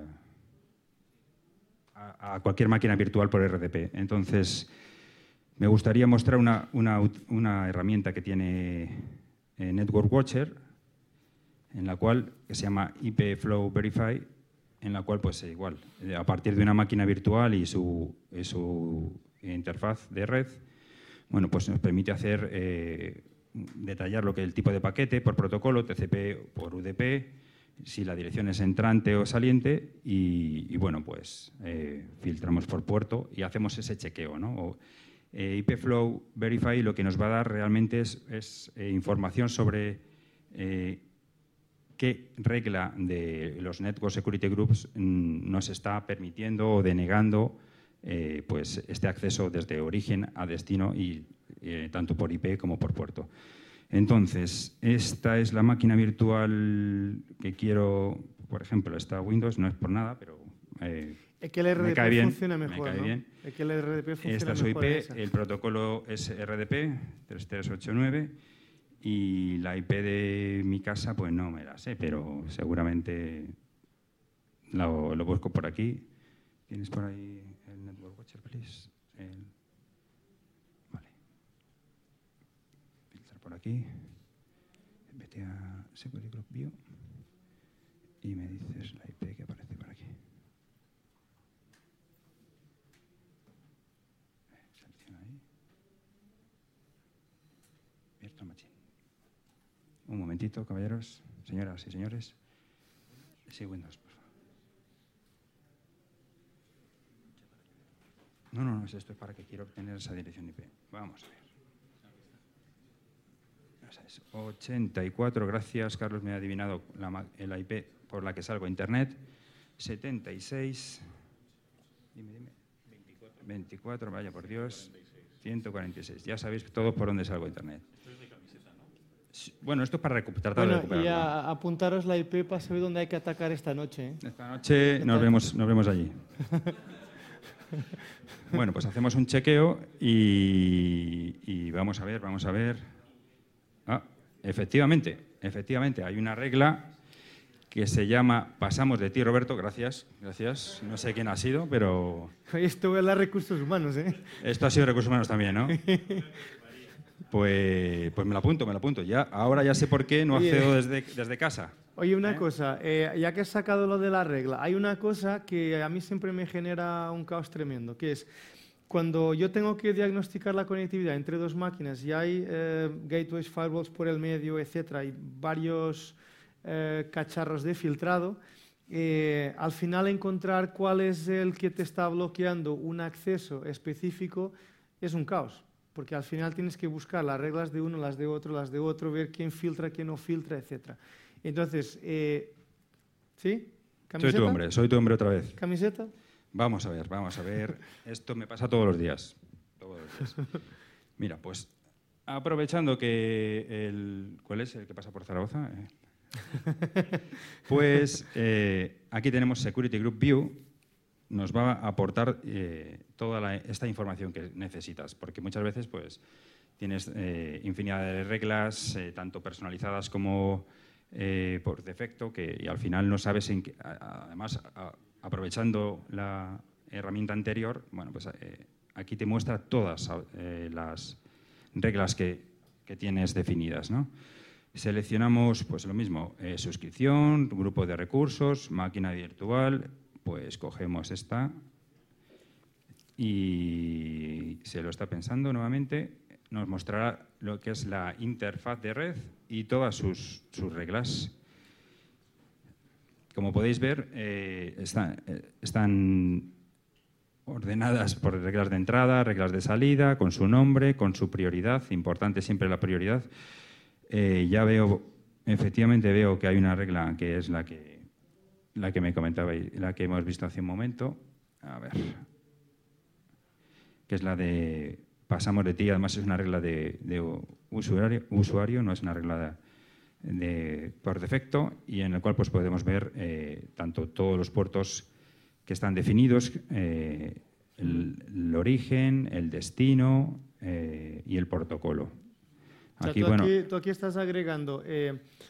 a- a cualquier máquina virtual por R D P. Entonces, me gustaría mostrar una, una, una herramienta que tiene eh, Network Watcher, en la cual, que se llama I P Flow Verify, en la cual, pues igual, a partir de una máquina virtual y su, y su interfaz de red, bueno, pues nos permite hacer, eh, detallar lo que es el tipo de paquete por protocolo, T C P por U D P, si la dirección es entrante o saliente, y, y bueno, pues eh, filtramos por puerto y hacemos ese chequeo, ¿no? O, eh, I P Flow Verify lo que nos va a dar realmente es, es eh, información sobre eh, qué regla de los Network Security Groups mm, nos está permitiendo o denegando eh, pues este acceso desde origen a destino, y eh, tanto por I P como por puerto. Entonces, esta es la máquina virtual que quiero, por ejemplo, esta Windows, no es por nada, pero eh, Es que el R D P me cae bien, funciona me mejor, cae ¿no? bien. Es que el R D P funciona Esta es su I mejor en P, esa. el protocolo es R D P tres tres ocho nueve y la I P de mi casa pues no me la sé, pero seguramente lo, lo busco por aquí. ¿Tienes por ahí el Network Watcher, please? El- Vale. Filtrar por aquí. Vete a Security Group View y me dices la I P que aparece por aquí. Selecciona ahí. Virtual Machine. Un momentito, caballeros, señoras y señores. Sí, Windows, por favor. No, no, no, esto es para que quiero obtener esa dirección I P. Vamos a ver. Esa es ochenta y cuatro, gracias, Carlos, me ha adivinado la, ma- la I P por la que salgo a Internet. setenta y seis. Dime, dime. veinticuatro, vaya por Dios. ciento cuarenta y seis. Ya sabéis todos por dónde salgo a Internet. Sí, bueno, esto es para recu- tratar de Bueno, y recuperarla. a, apuntaros la I P para saber dónde hay que atacar esta noche, ¿eh? Esta noche nos vemos, nos vemos allí. Bueno, pues hacemos un chequeo y, y vamos a ver, vamos a ver. Ah, efectivamente, efectivamente, hay una regla que se llama pasamos de ti, Roberto, gracias, gracias. No sé quién ha sido, pero Esto es los recursos humanos, ¿eh? esto ha sido recursos humanos también, ¿no? Pues, pues me lo apunto, me lo apunto. Ya, ahora ya sé por qué no Oye. accedo desde, desde casa. Oye, una ¿Eh? cosa, eh, ya que has sacado lo de la regla, hay una cosa que a mí siempre me genera un caos tremendo, que es cuando yo tengo que diagnosticar la conectividad entre dos máquinas y hay eh, gateways, firewalls por el medio, etcétera, y varios eh, cacharros de filtrado, eh, al final encontrar cuál es el que te está bloqueando un acceso específico es un caos, porque al final tienes que buscar las reglas de uno, las de otro, las de otro, ver quién filtra, quién no filtra, etcétera. Entonces, eh, ¿sí? Soy tu hombre, soy tu hombre otra vez. ¿Camiseta? Vamos a ver, vamos a ver. Esto me pasa todos los días. Todos los días. Mira, pues aprovechando que el... ¿Cuál es el que pasa por Zaragoza? Eh. Pues eh, aquí tenemos Security Group View. Nos va a aportar eh, toda la, esta información que necesitas, porque muchas veces pues, tienes eh, infinidad de reglas, eh, tanto personalizadas como eh, por defecto, que y al final no sabes en qué... Además... A, aprovechando la herramienta anterior, bueno, pues eh, aquí te muestra todas eh, las reglas que, que tienes definidas, ¿no? Seleccionamos, pues lo mismo, eh, suscripción, grupo de recursos, máquina virtual, pues cogemos esta y se lo está pensando nuevamente, nos mostrará lo que es la interfaz de red y todas sus, sus reglas. Como podéis ver, eh, está, eh, están ordenadas por reglas de entrada, reglas de salida, con su nombre, con su prioridad. Importante siempre la prioridad. Eh, ya veo, efectivamente veo que hay una regla que es la que, la que me comentabais, la que hemos visto hace un momento. A ver. Que es la de pasamos de ti. Además es una regla de, de usuario, usuario, no es una regla de... De, por defecto, y en el cual pues, podemos ver eh, tanto todos los puertos que están definidos, eh, el, el origen, el destino eh, y el protocolo. Aquí, o sea, tú, bueno, aquí, tú aquí estás agregando eh,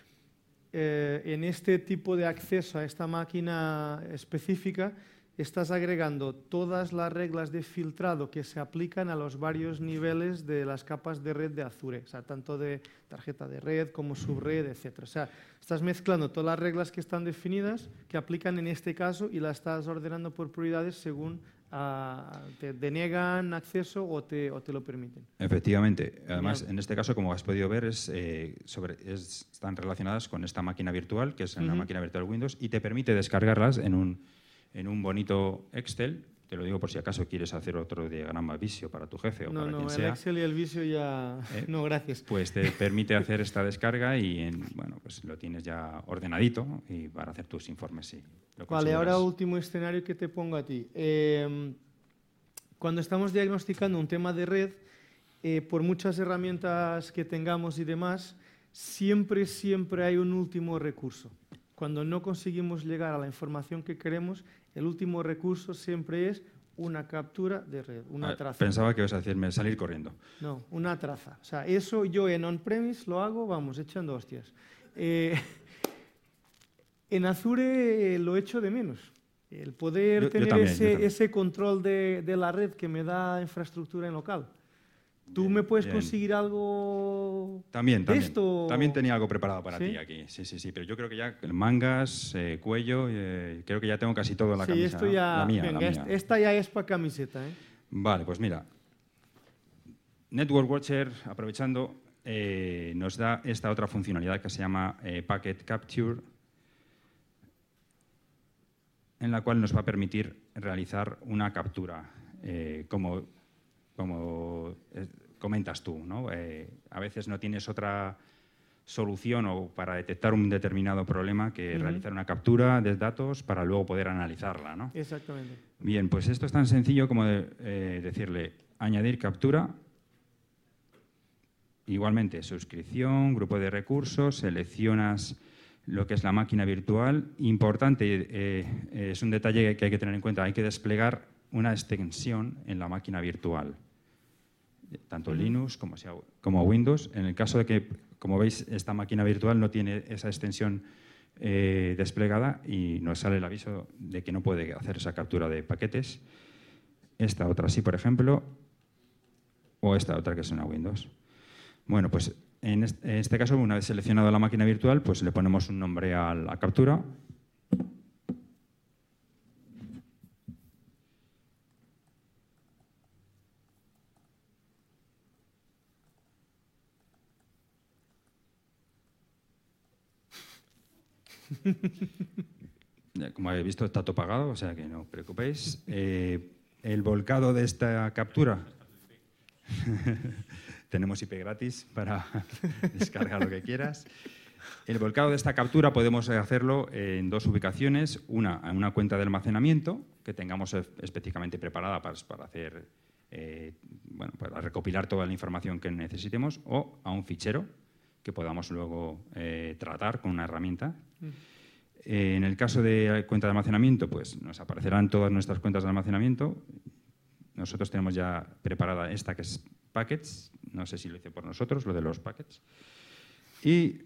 eh, en este tipo de acceso a esta máquina específica, estás agregando todas las reglas de filtrado que se aplican a los varios niveles de las capas de red de Azure, o sea, tanto de tarjeta de red como subred, etcétera. O sea, estás mezclando todas las reglas que están definidas, que aplican en este caso, y las estás ordenando por prioridades según uh, te deniegan acceso o te, o te lo permiten. Efectivamente. Además, Genial. En este caso, como has podido ver, es, eh, sobre, es, están relacionadas con esta máquina virtual, que es una uh-huh. máquina virtual Windows, y te permite descargarlas en un... en un bonito Excel, te lo digo por si acaso quieres hacer otro diagrama Visio para tu jefe o no, para no, quien sea. sea. No, el Excel y el Visio ya... ¿Eh? No, gracias. Pues te permite hacer esta descarga y en, bueno, pues lo tienes ya ordenadito y para hacer tus informes, sí. Lo vale, ahora último escenario que te pongo a ti. Eh, cuando estamos diagnosticando un tema de red, eh, por muchas herramientas que tengamos y demás, siempre, siempre hay un último recurso. Cuando no conseguimos llegar a la información que queremos, el último recurso siempre es una captura de red, una ah, traza. Pensaba que ibas a decirme salir corriendo. No, una traza. O sea, eso yo en on-premise lo hago, vamos, echando hostias. Eh, en Azure lo echo de menos. El poder yo, tener yo también, ese, ese control de, de la red que me da infraestructura en local. ¿Tú bien, me puedes bien. conseguir algo también, de también, esto? También tenía algo preparado para ¿Sí? ti aquí. Sí, sí, sí. Pero yo creo que ya mangas, eh, cuello, eh, creo que ya tengo casi todo en la sí, camisa. Esto ya, ¿no? La mía, venga, la mía. Esta ya es para camiseta, ¿eh? Vale, pues mira. Network Watcher, aprovechando, eh, nos da esta otra funcionalidad que se llama eh, Packet Capture, en la cual nos va a permitir realizar una captura, eh, como, como eh, comentas tú, ¿no? Eh, a veces no tienes otra solución o para detectar un determinado problema que uh-huh. realizar una captura de datos para luego poder analizarla, ¿no? Exactamente. Bien, pues esto es tan sencillo como de, eh, decirle añadir captura. Igualmente, suscripción, grupo de recursos, seleccionas lo que es la máquina virtual. Importante, eh, es un detalle que hay que tener en cuenta, hay que desplegar una extensión en la máquina virtual, tanto uh-huh. Linux como, sea, como Windows. En el caso de que, como veis, esta máquina virtual no tiene esa extensión eh, desplegada y nos sale el aviso de que no puede hacer esa captura de paquetes. Esta otra sí, por ejemplo, o esta otra que es una Windows. Bueno, pues en este caso, una vez seleccionado la máquina virtual, pues le ponemos un nombre a la captura. Como habéis visto, está todo pagado, o sea que no os preocupéis. Eh, el volcado de esta captura... Tenemos I P gratis para descargar lo que quieras. El volcado de esta captura podemos hacerlo en dos ubicaciones. Una, en una cuenta de almacenamiento que tengamos específicamente preparada para, para hacer, eh, bueno, para recopilar toda la información que necesitemos, o a un fichero que podamos luego eh, tratar con una herramienta. Mm. Eh, en el caso de cuenta de almacenamiento, pues nos aparecerán todas nuestras cuentas de almacenamiento. Nosotros tenemos ya preparada esta que es Packets. No sé si lo hice por nosotros, lo de los packets. Y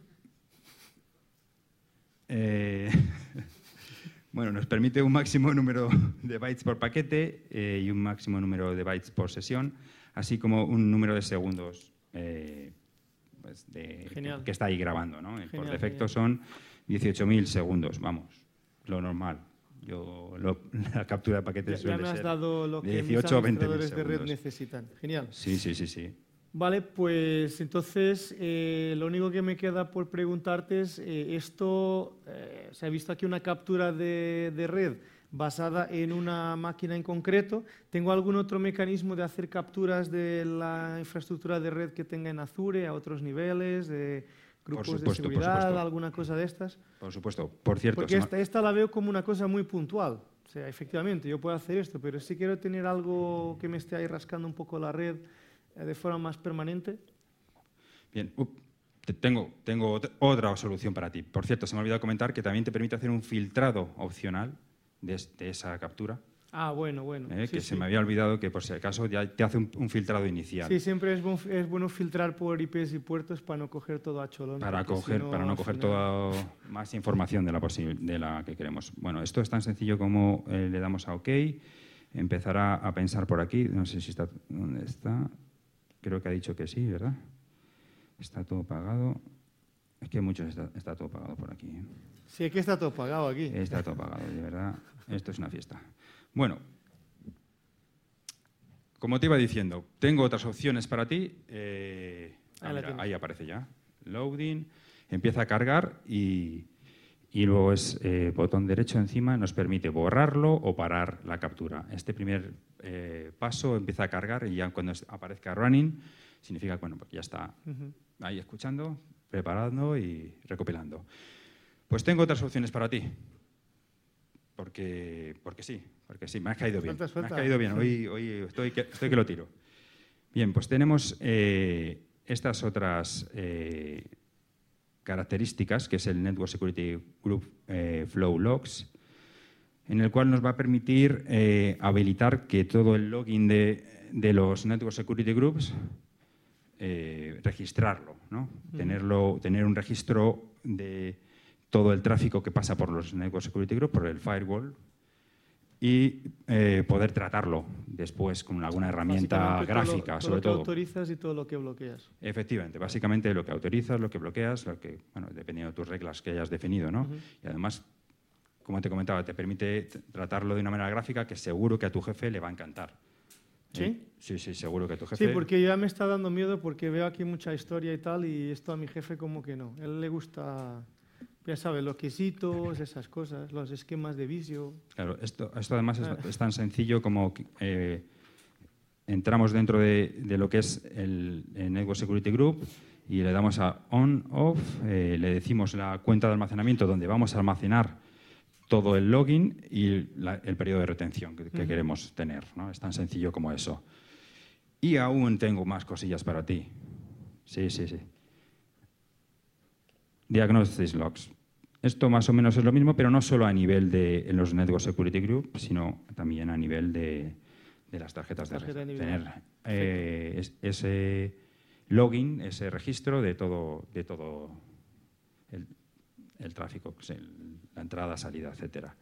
eh, bueno, nos permite un máximo número de bytes por paquete eh, y un máximo número de bytes por sesión, así como un número de segundos eh, pues de, que, que está ahí grabando, ¿no? Genial, por defecto genial. Son dieciocho mil segundos, vamos, lo normal. Yo, lo, la captura de paquetes ya, ya suele me has ser dado lo que dieciocho o veinte mis administradores de red necesitan. Genial. Sí, sí, sí, sí. Vale, pues entonces eh, lo único que me queda por preguntarte es, eh, esto, eh, se ha visto aquí una captura de, de red basada en una máquina en concreto. ¿Tengo algún otro mecanismo de hacer capturas de la infraestructura de red que tenga en Azure a otros niveles, de grupos por supuesto, de seguridad, por supuesto. alguna cosa de estas? Por supuesto, por cierto. Porque esta, esta la veo como una cosa muy puntual. O sea, efectivamente, yo puedo hacer esto, pero si quiero tener algo que me esté ahí rascando un poco la red de forma más permanente. Bien, uh, te tengo, tengo otra solución para ti. Por cierto, se me ha olvidado comentar que también te permite hacer un filtrado opcional de, de esa captura. Ah, bueno, bueno. Eh, sí, que sí. se me había olvidado que por si acaso ya te hace un, un filtrado inicial. Sí, siempre es, bon, es bueno filtrar por I Pes y puertos para no coger todo a cholón. Para, coger, si no, para no coger final... toda más información de la, de la que queremos. Bueno, esto es tan sencillo como eh, le damos a OK, empezará a pensar por aquí, no sé si está, ¿dónde está? Creo que ha dicho que sí, ¿verdad? Está todo pagado. Es que muchos está, está todo pagado por aquí. ¿eh? Sí, es que está todo pagado aquí. Está todo pagado, de verdad. Esto es una fiesta. Bueno, como te iba diciendo, tengo otras opciones para ti. Eh, ah, ahí, mira, ahí aparece ya. Loading. Empieza a cargar y, y luego es eh, botón derecho encima, nos permite borrarlo o parar la captura. Este primer eh, paso empieza a cargar y ya cuando aparezca running significa bueno, pues ya está uh-huh. ahí escuchando, preparando y recopilando. Pues tengo otras opciones para ti. Porque, porque sí, porque sí, me has caído bien. Suelta, suelta. Me has caído bien, hoy, hoy estoy, que, estoy que lo tiro. Bien, pues tenemos eh, estas otras eh, características, que es el Network Security Group eh, Flow Logs, en el cual nos va a permitir eh, habilitar que todo el login de, de los Network Security Groups, eh, registrarlo, ¿no? Mm. Tenerlo, tener un registro de todo el tráfico que pasa por los Network Security Group, por el firewall, y eh, poder tratarlo después con alguna herramienta gráfica, todo lo, todo sobre lo que todo. autorizas y todo lo que bloqueas. Efectivamente, básicamente lo que autorizas, lo que bloqueas, lo que, bueno, dependiendo de tus reglas que hayas definido, ¿no? Uh-huh. Y además, como te comentaba, te permite tratarlo de una manera gráfica que seguro que a tu jefe le va a encantar. ¿Sí? ¿Eh? Sí, sí, seguro que a tu jefe... Sí, porque ya me está dando miedo porque veo aquí mucha historia y tal, y esto a mi jefe como que no. A él le gusta... Ya sabes, los quesitos, esas cosas, los esquemas de Visio. Claro, esto, esto además es, es tan sencillo como eh, entramos dentro de, de lo que es el, el Network Security Group y le damos a On, Off, eh, le decimos la cuenta de almacenamiento donde vamos a almacenar todo el login y la, el periodo de retención que, que uh-huh. queremos tener, ¿no? Es tan sencillo como eso. Y aún tengo más cosillas para ti. Sí, sí, sí. Diagnosis Logs. Esto más o menos es lo mismo, pero no solo a nivel de en los Network Security Group, sino también a nivel de, de las tarjetas de red. Tener eh, es, ese login, ese registro de todo, de todo el, el tráfico, el, la entrada, salida, etcétera.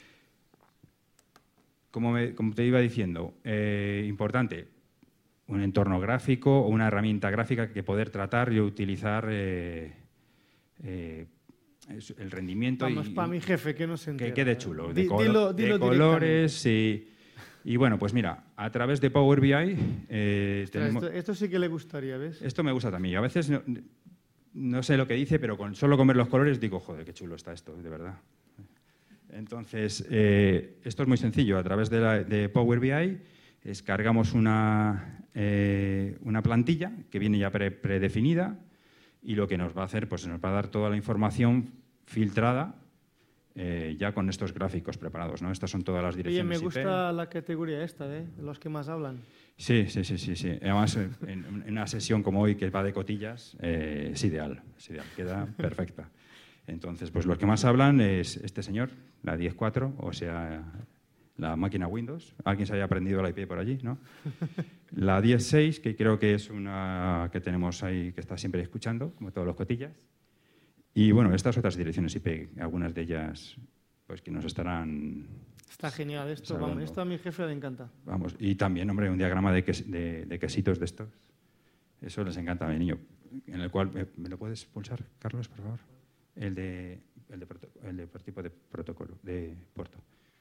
Como, me, como te iba diciendo, eh, importante, un entorno gráfico o una herramienta gráfica que poder tratar y utilizar eh, eh, el rendimiento. Vamos, y para mi jefe, que no se entera. Que quede chulo, de, Di, colo dilo, dilo de colores y, y bueno, pues mira, a través de Power B I... Eh, Ostras, tenemos, esto, esto sí que le gustaría, ¿ves? Esto me gusta también. A veces no, no sé lo que dice, pero con solo con ver los colores digo, joder, qué chulo está esto, de verdad. Entonces, eh, esto es muy sencillo. A través de, la, de Power B I descargamos una, eh, una plantilla que viene ya pre, predefinida y lo que nos va a hacer, pues nos va a dar toda la información filtrada eh, ya con estos gráficos preparados, ¿no? Estas son todas las direcciones Oye, me I P. gusta la categoría esta, ¿eh? Los que más hablan. Sí, sí, sí, sí, sí. Además, en, en una sesión como hoy que va de cotillas, eh, es ideal, es ideal, queda perfecta. Entonces, pues los que más hablan es este señor, la diez punto cuatro, o sea, la máquina Windows. Alguien se haya aprendido la I P por allí, ¿no? La diez punto seis, que creo que es una que tenemos ahí, que está siempre escuchando, como todos los cotillas. Y bueno, estas otras direcciones I P, algunas de ellas, pues que nos estarán... Está genial esto, Hablando. vamos, esto a mi jefe le encanta. Vamos, y también, hombre, un diagrama de, ques, de, de quesitos de estos. Eso les encanta a mi niño. En el cual, ¿me, me lo puedes pulsar, Carlos, por favor? El de, el de, proto, el de tipo de protocolo, de puerto.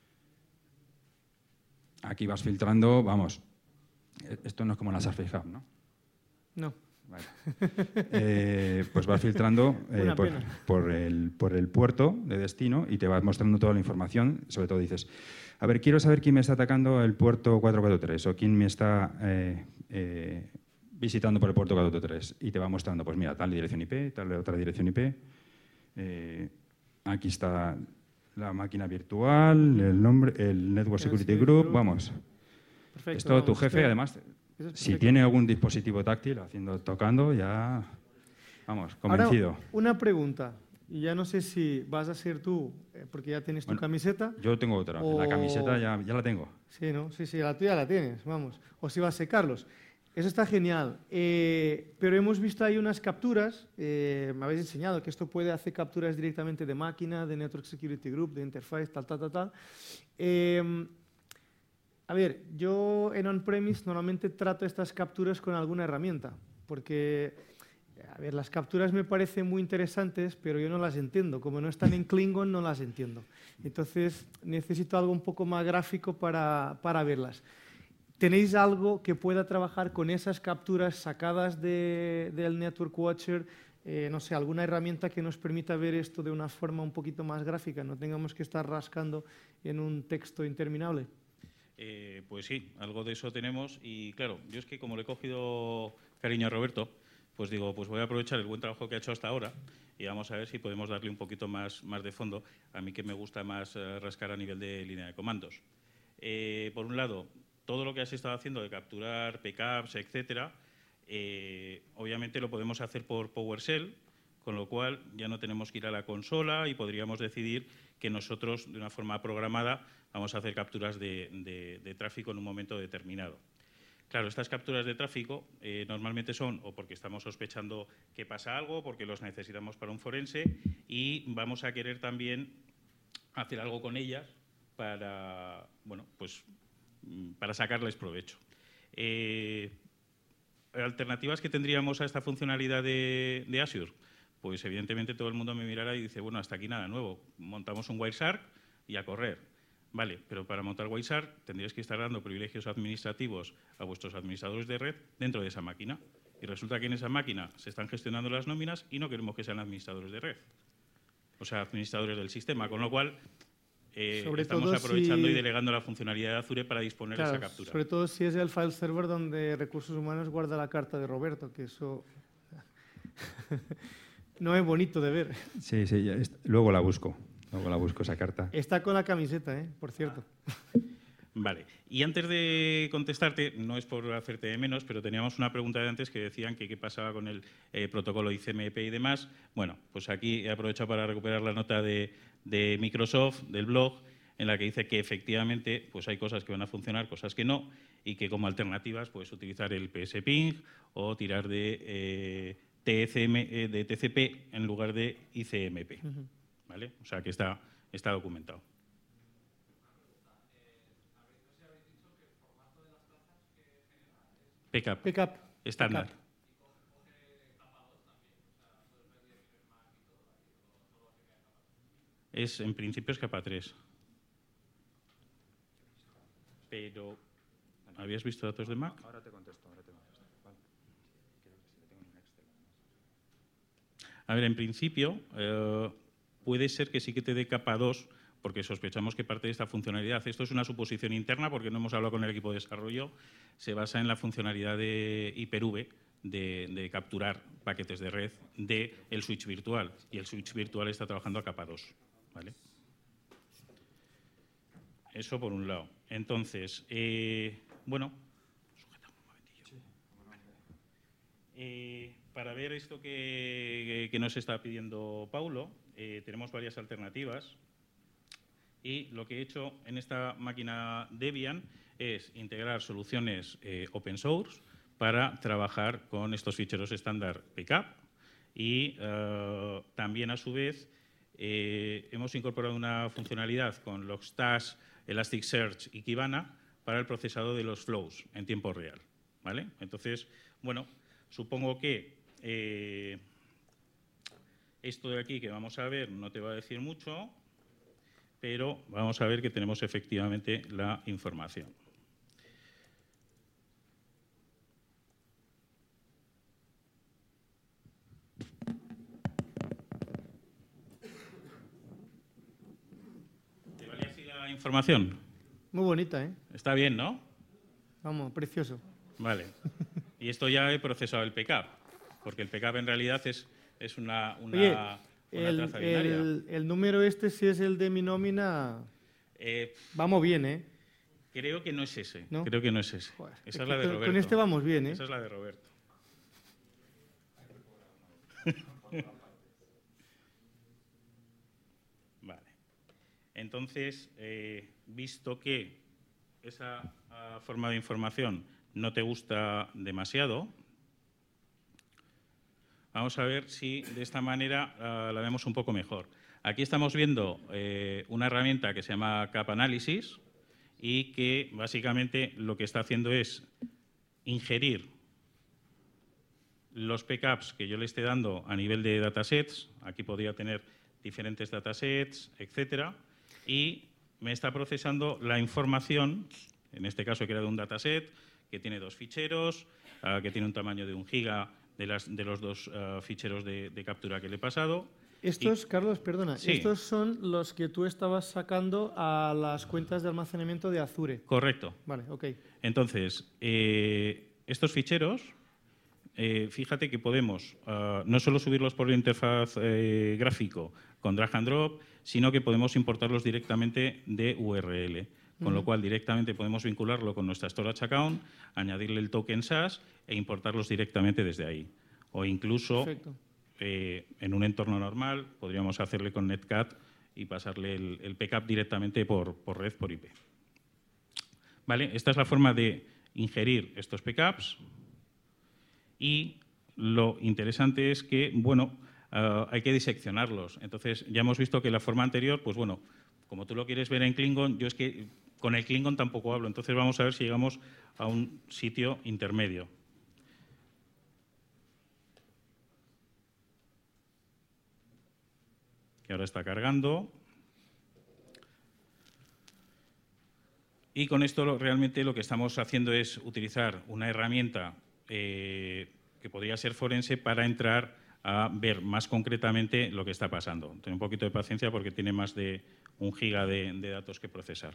Aquí vas filtrando, vamos, esto no es como la Surface Hub, ¿no? No. Vale. Eh, pues vas filtrando eh, por, por, el, por el puerto de destino y te vas mostrando toda la información. Sobre todo dices, a ver, quiero saber quién me está atacando el puerto cuatro cuatro tres o quién me está eh, eh, visitando por el puerto cuatro cuatro tres. Y te va mostrando, pues mira, tal dirección I P, tal otra dirección I P. Eh, aquí está la máquina virtual, el nombre, el Network Security Group, vamos. Perfecto, Esto tu jefe, además... Si tiene algún dispositivo táctil haciendo, tocando, ya, vamos, convencido. Ahora, una pregunta, y ya no sé si vas a ser tú, porque ya tienes tu bueno, camiseta. Yo tengo otra, o... la camiseta ya, ya la tengo. Sí, ¿no? Sí, sí, la tuya la tienes, vamos. O si va a ser Carlos. Eso está genial. Eh, pero hemos visto ahí unas capturas, eh, me habéis enseñado que esto puede hacer capturas directamente de máquina, de Network Security Group, de Interface, tal, tal, tal, tal. Eh, A ver, yo en on-premise normalmente trato estas capturas con alguna herramienta, porque a ver, las capturas me parecen muy interesantes, pero yo no las entiendo. Como no están en Klingon, no las entiendo. Entonces, necesito algo un poco más gráfico para, para verlas. ¿Tenéis algo que pueda trabajar con esas capturas sacadas de, del Network Watcher? Eh, no sé, alguna herramienta que nos permita ver esto de una forma un poquito más gráfica, no tengamos que estar rascando en un texto interminable. Eh, pues sí, algo de eso tenemos y claro, yo es que como le he cogido cariño a Roberto, pues digo, pues voy a aprovechar el buen trabajo que ha hecho hasta ahora y vamos a ver si podemos darle un poquito más, más de fondo. A mí que me gusta más eh, rascar a nivel de línea de comandos. Eh, por un lado, todo lo que has estado haciendo de capturar backups, etcétera, eh, obviamente lo podemos hacer por PowerShell, con lo cual ya no tenemos que ir a la consola y podríamos decidir que nosotros, de una forma programada, vamos a hacer capturas de, de, de tráfico en un momento determinado. Claro, estas capturas de tráfico eh, normalmente son o porque estamos sospechando que pasa algo, porque los necesitamos para un forense y vamos a querer también hacer algo con ellas para, bueno, pues, para sacarles provecho. Eh, ¿Alternativas que tendríamos a esta funcionalidad de, de Azure? Pues evidentemente todo el mundo me mirará y dice, bueno, hasta aquí nada nuevo. Montamos un Wireshark y a correr. Vale, pero para montar Wireshark tendríais que estar dando privilegios administrativos a vuestros administradores de red dentro de esa máquina. Y resulta que en esa máquina se están gestionando las nóminas y no queremos que sean administradores de red. O sea, administradores del sistema. Con lo cual, eh, estamos aprovechando si... y delegando la funcionalidad de Azure para disponer claro, de esa captura. Sobre todo si es el file server donde Recursos Humanos guarda la carta de Roberto, que eso... no es bonito de ver. Sí, sí, ya luego la busco. Luego la busco esa carta. Está con la camiseta, ¿eh? Por cierto. Vale. Y antes de contestarte, no es por hacerte de menos, pero teníamos una pregunta de antes que decían que qué pasaba con el eh, protocolo I C M P y demás. Bueno, pues aquí he aprovechado para recuperar la nota de, de Microsoft, del blog, en la que dice que efectivamente pues hay cosas que van a funcionar, cosas que no, y que como alternativas puedes utilizar el P S ping o tirar de, eh, T C M, eh, de T C P en lugar de I C M P. Uh-huh. ¿Vale? O sea que está, está documentado. Backup. Backup. Estándar. Backup. Es, en principio es capa tres. Pero, ¿habías visto datos de Mac? Ahora te contesto, ahora te contesto. Vale. A ver, en principio, eh, puede ser que sí que te dé capa dos, porque sospechamos que parte de esta funcionalidad, esto es una suposición interna porque no hemos hablado con el equipo de desarrollo, se basa en la funcionalidad de Hyper-V, de, de capturar paquetes de red del switch virtual. Y el switch virtual está trabajando a capa dos. ¿Vale? Eso por un lado. Entonces, eh, bueno, sujeta un momentillo. Eh, para ver esto que, que nos está pidiendo Paulo, eh, tenemos varias alternativas. Y lo que he hecho en esta máquina Debian es integrar soluciones eh, open source para trabajar con estos ficheros estándar Pcap y eh, también, a su vez, eh, hemos incorporado una funcionalidad con Logstash, Elasticsearch y Kibana para el procesado de los flows en tiempo real. ¿Vale? Entonces, bueno, supongo que eh, esto de aquí que vamos a ver no te va a decir mucho, pero vamos a ver que tenemos efectivamente la información. ¿Te vale así la información? Muy bonita, ¿eh? Está bien, ¿no? Vamos, precioso. Vale. Y esto ya he procesado el Pcap, porque el Pcap en realidad es, es una, una, Oye, una el, traza binaria. el, el número este, si es el de mi nómina, Eh, vamos bien, ¿eh? creo que no es ese. ¿No? Creo que no es ese. Joder, Esa es es que la de con- Roberto. con este vamos bien, ¿eh? Esa es la de Roberto. Vale. Entonces, eh, visto que esa ah, forma de información no te gusta demasiado, vamos a ver si de esta manera ah, la vemos un poco mejor. Aquí estamos viendo eh, una herramienta que se llama Cap Analysis y que básicamente lo que está haciendo es ingerir los Pcaps que yo le esté dando a nivel de datasets. Aquí podría tener diferentes datasets, etcétera, y me está procesando la información, en este caso he creado un dataset que tiene dos ficheros, uh, que tiene un tamaño de un giga de, las, de los dos uh, ficheros de, de captura que le he pasado. Estos, Y, Carlos, perdona, Sí. estos son los que tú estabas sacando a las cuentas de almacenamiento de Azure. correcto. Vale, ok. Entonces, eh, estos ficheros, eh, fíjate que podemos uh, no solo subirlos por la interfaz eh, gráfico con drag and drop, sino que podemos importarlos directamente de U R L. Con lo cual, directamente podemos vincularlo con nuestra storage account, añadirle el token S A S e importarlos directamente desde ahí. O incluso, Perfecto. eh, en un entorno normal, podríamos hacerle con Netcat y pasarle el, el Pcap directamente por, por red, por I P. ¿Vale? Esta es la forma de ingerir estos Pcaps. Y lo interesante es que, bueno, uh, hay que diseccionarlos. Entonces, ya hemos visto que la forma anterior, pues bueno, como tú lo quieres ver en Klingon, yo es que con el Klingon tampoco hablo. Entonces, vamos a ver si llegamos a un sitio intermedio. Que ahora está cargando. Y con esto lo, realmente lo que estamos haciendo es utilizar una herramienta eh, que podría ser forense para entrar a ver más concretamente lo que está pasando. Ten un poquito de paciencia porque tiene más de un giga de, de datos que procesar.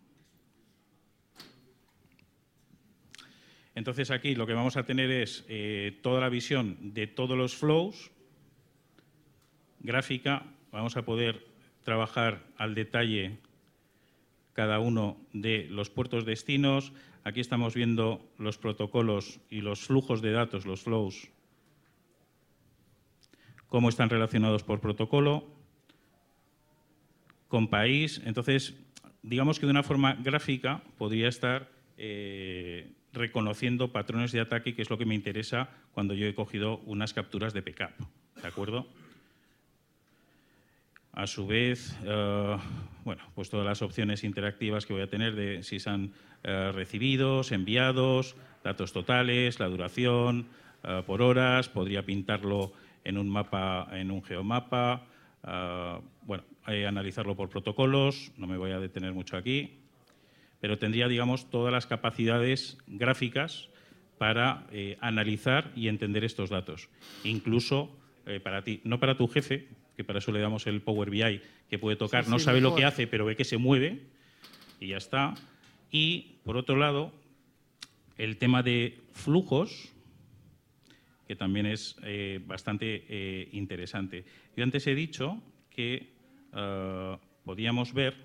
Entonces, aquí lo que vamos a tener es eh, toda la visión de todos los flows, gráfica. Vamos a poder trabajar al detalle cada uno de los puertos destinos. Aquí estamos viendo los protocolos y los flujos de datos, los flows, cómo están relacionados por protocolo, con país. Entonces, digamos que de una forma gráfica podría estar eh, reconociendo patrones de ataque, que es lo que me interesa cuando yo he cogido unas capturas de Pcap. ¿De acuerdo? A su vez, eh, bueno, pues todas las opciones interactivas que voy a tener de si se han eh, recibidos, enviados, datos totales, la duración, eh, por horas, podría pintarlo en un mapa, en un geomapa, eh, bueno, eh, analizarlo por protocolos, no me voy a detener mucho aquí, pero tendría, digamos, todas las capacidades gráficas para eh, analizar y entender estos datos. Incluso eh, para ti, no para tu jefe, que para eso le damos el Power B I, que puede tocar, Sí, no sí, sabe mejor. lo que hace, pero ve que se mueve y ya está. Y, por otro lado, el tema de flujos, que también es eh, bastante eh, interesante. Yo antes he dicho que uh, podíamos ver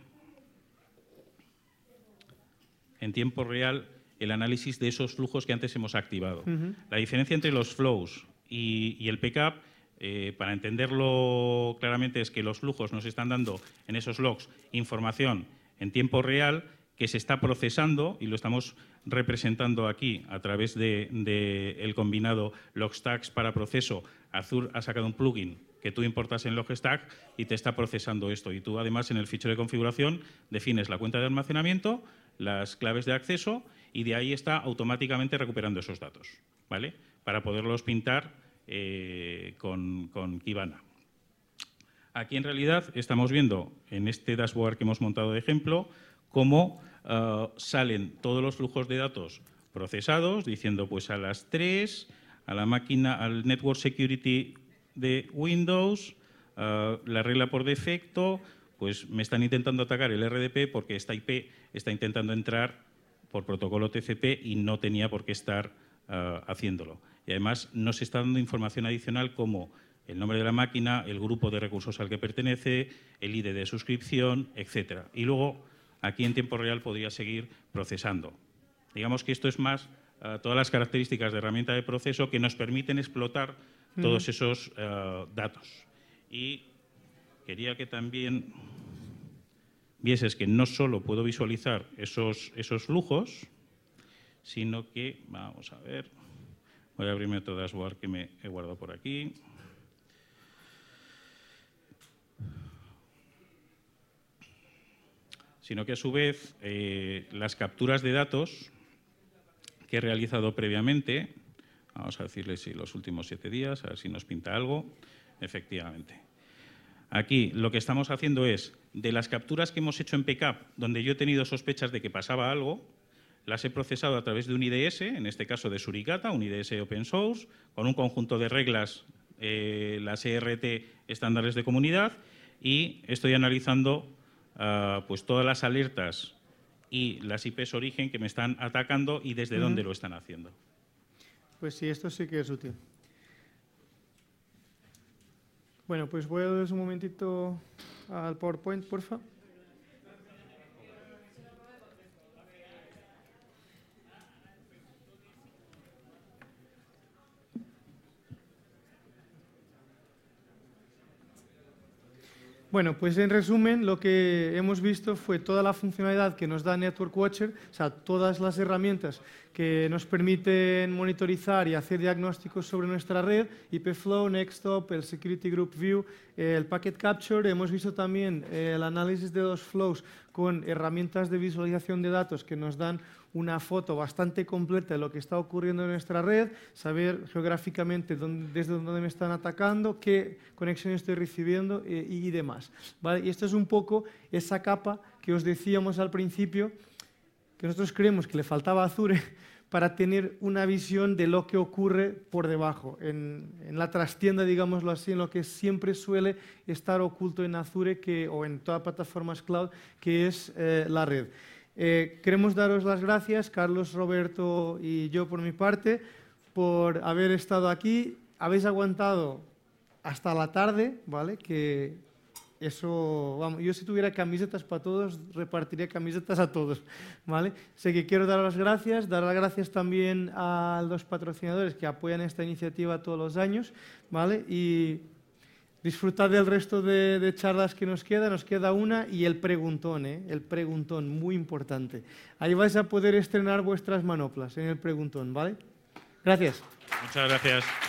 en tiempo real el análisis de esos flujos que antes hemos activado. Uh-huh. La diferencia entre los flows y, y el pickup, eh, para entenderlo claramente, es que los flujos nos están dando en esos logs información en tiempo real que se está procesando y lo estamos representando aquí a través del de, de el combinado Logstacks para proceso. Azure ha sacado un plugin que tú importas en Logstack y te está procesando esto. Y tú, además, en el fichero de configuración defines la cuenta de almacenamiento, las claves de acceso y de ahí está automáticamente recuperando esos datos, ¿vale? Para poderlos pintar eh, con, con Kibana. Aquí, en realidad, estamos viendo en este dashboard que hemos montado de ejemplo cómo uh, salen todos los flujos de datos procesados, diciendo pues a las tres, a la máquina, al Network Security de Windows, uh, la regla por defecto, pues me están intentando atacar el R D P porque esta I P está intentando entrar por protocolo T C P y no tenía por qué estar uh, haciéndolo. Y además nos está dando información adicional como el nombre de la máquina, el grupo de recursos al que pertenece, el I D de suscripción, etcétera. Y luego, aquí en tiempo real podría seguir procesando. Digamos que esto es más uh, todas las características de herramienta de proceso que nos permiten explotar uh-huh. todos esos uh, datos. Y quería que también vieses que no solo puedo visualizar esos, esos flujos, sino que, vamos a ver, voy a abrirme otro dashboard que me he guardado por aquí. Sino que a su vez eh, las capturas de datos que he realizado previamente, vamos a decirle si los últimos siete días, a ver si nos pinta algo, efectivamente. Aquí lo que estamos haciendo es, de las capturas que hemos hecho en Pcap, donde yo he tenido sospechas de que pasaba algo, las he procesado a través de un I D S, en este caso de Suricata, un I D S open source, con un conjunto de reglas, eh, las E R T estándares de comunidad, y estoy analizando Uh, pues todas las alertas y las I Pes origen que me están atacando y desde uh-huh. dónde lo están haciendo. Pues sí, esto sí que es útil. Bueno, pues voy a darles un momentito al PowerPoint, porfa. Bueno, pues en resumen lo que hemos visto fue toda la funcionalidad que nos da Network Watcher, o sea, todas las herramientas que nos permiten monitorizar y hacer diagnósticos sobre nuestra red, IPFlow, Nextstop, el Security Group View, el Packet Capture. Hemos visto también el análisis de los flows con herramientas de visualización de datos que nos dan una foto bastante completa de lo que está ocurriendo en nuestra red, saber geográficamente dónde, desde dónde me están atacando, qué conexiones estoy recibiendo eh, y, y demás. ¿Vale? Y esto es un poco esa capa que os decíamos al principio, que nosotros creemos que le faltaba a Azure para tener una visión de lo que ocurre por debajo, en, en la trastienda, digámoslo así, en lo que siempre suele estar oculto en Azure que, o en todas las plataformas cloud, que es eh, la red. Eh, queremos daros las gracias, Carlos, Roberto y yo por mi parte, por haber estado aquí. Habéis aguantado hasta la tarde, ¿vale? Que eso, vamos, yo si tuviera camisetas para todos, repartiría camisetas a todos, ¿vale? Sé que quiero dar las gracias, dar las gracias también a los patrocinadores que apoyan esta iniciativa todos los años, ¿vale? Y disfrutad del resto de, de charlas que nos queda, nos queda una y el preguntón, ¿eh? El preguntón, muy importante. Ahí vais a poder estrenar vuestras manoplas en el preguntón, ¿vale? Gracias. Muchas gracias.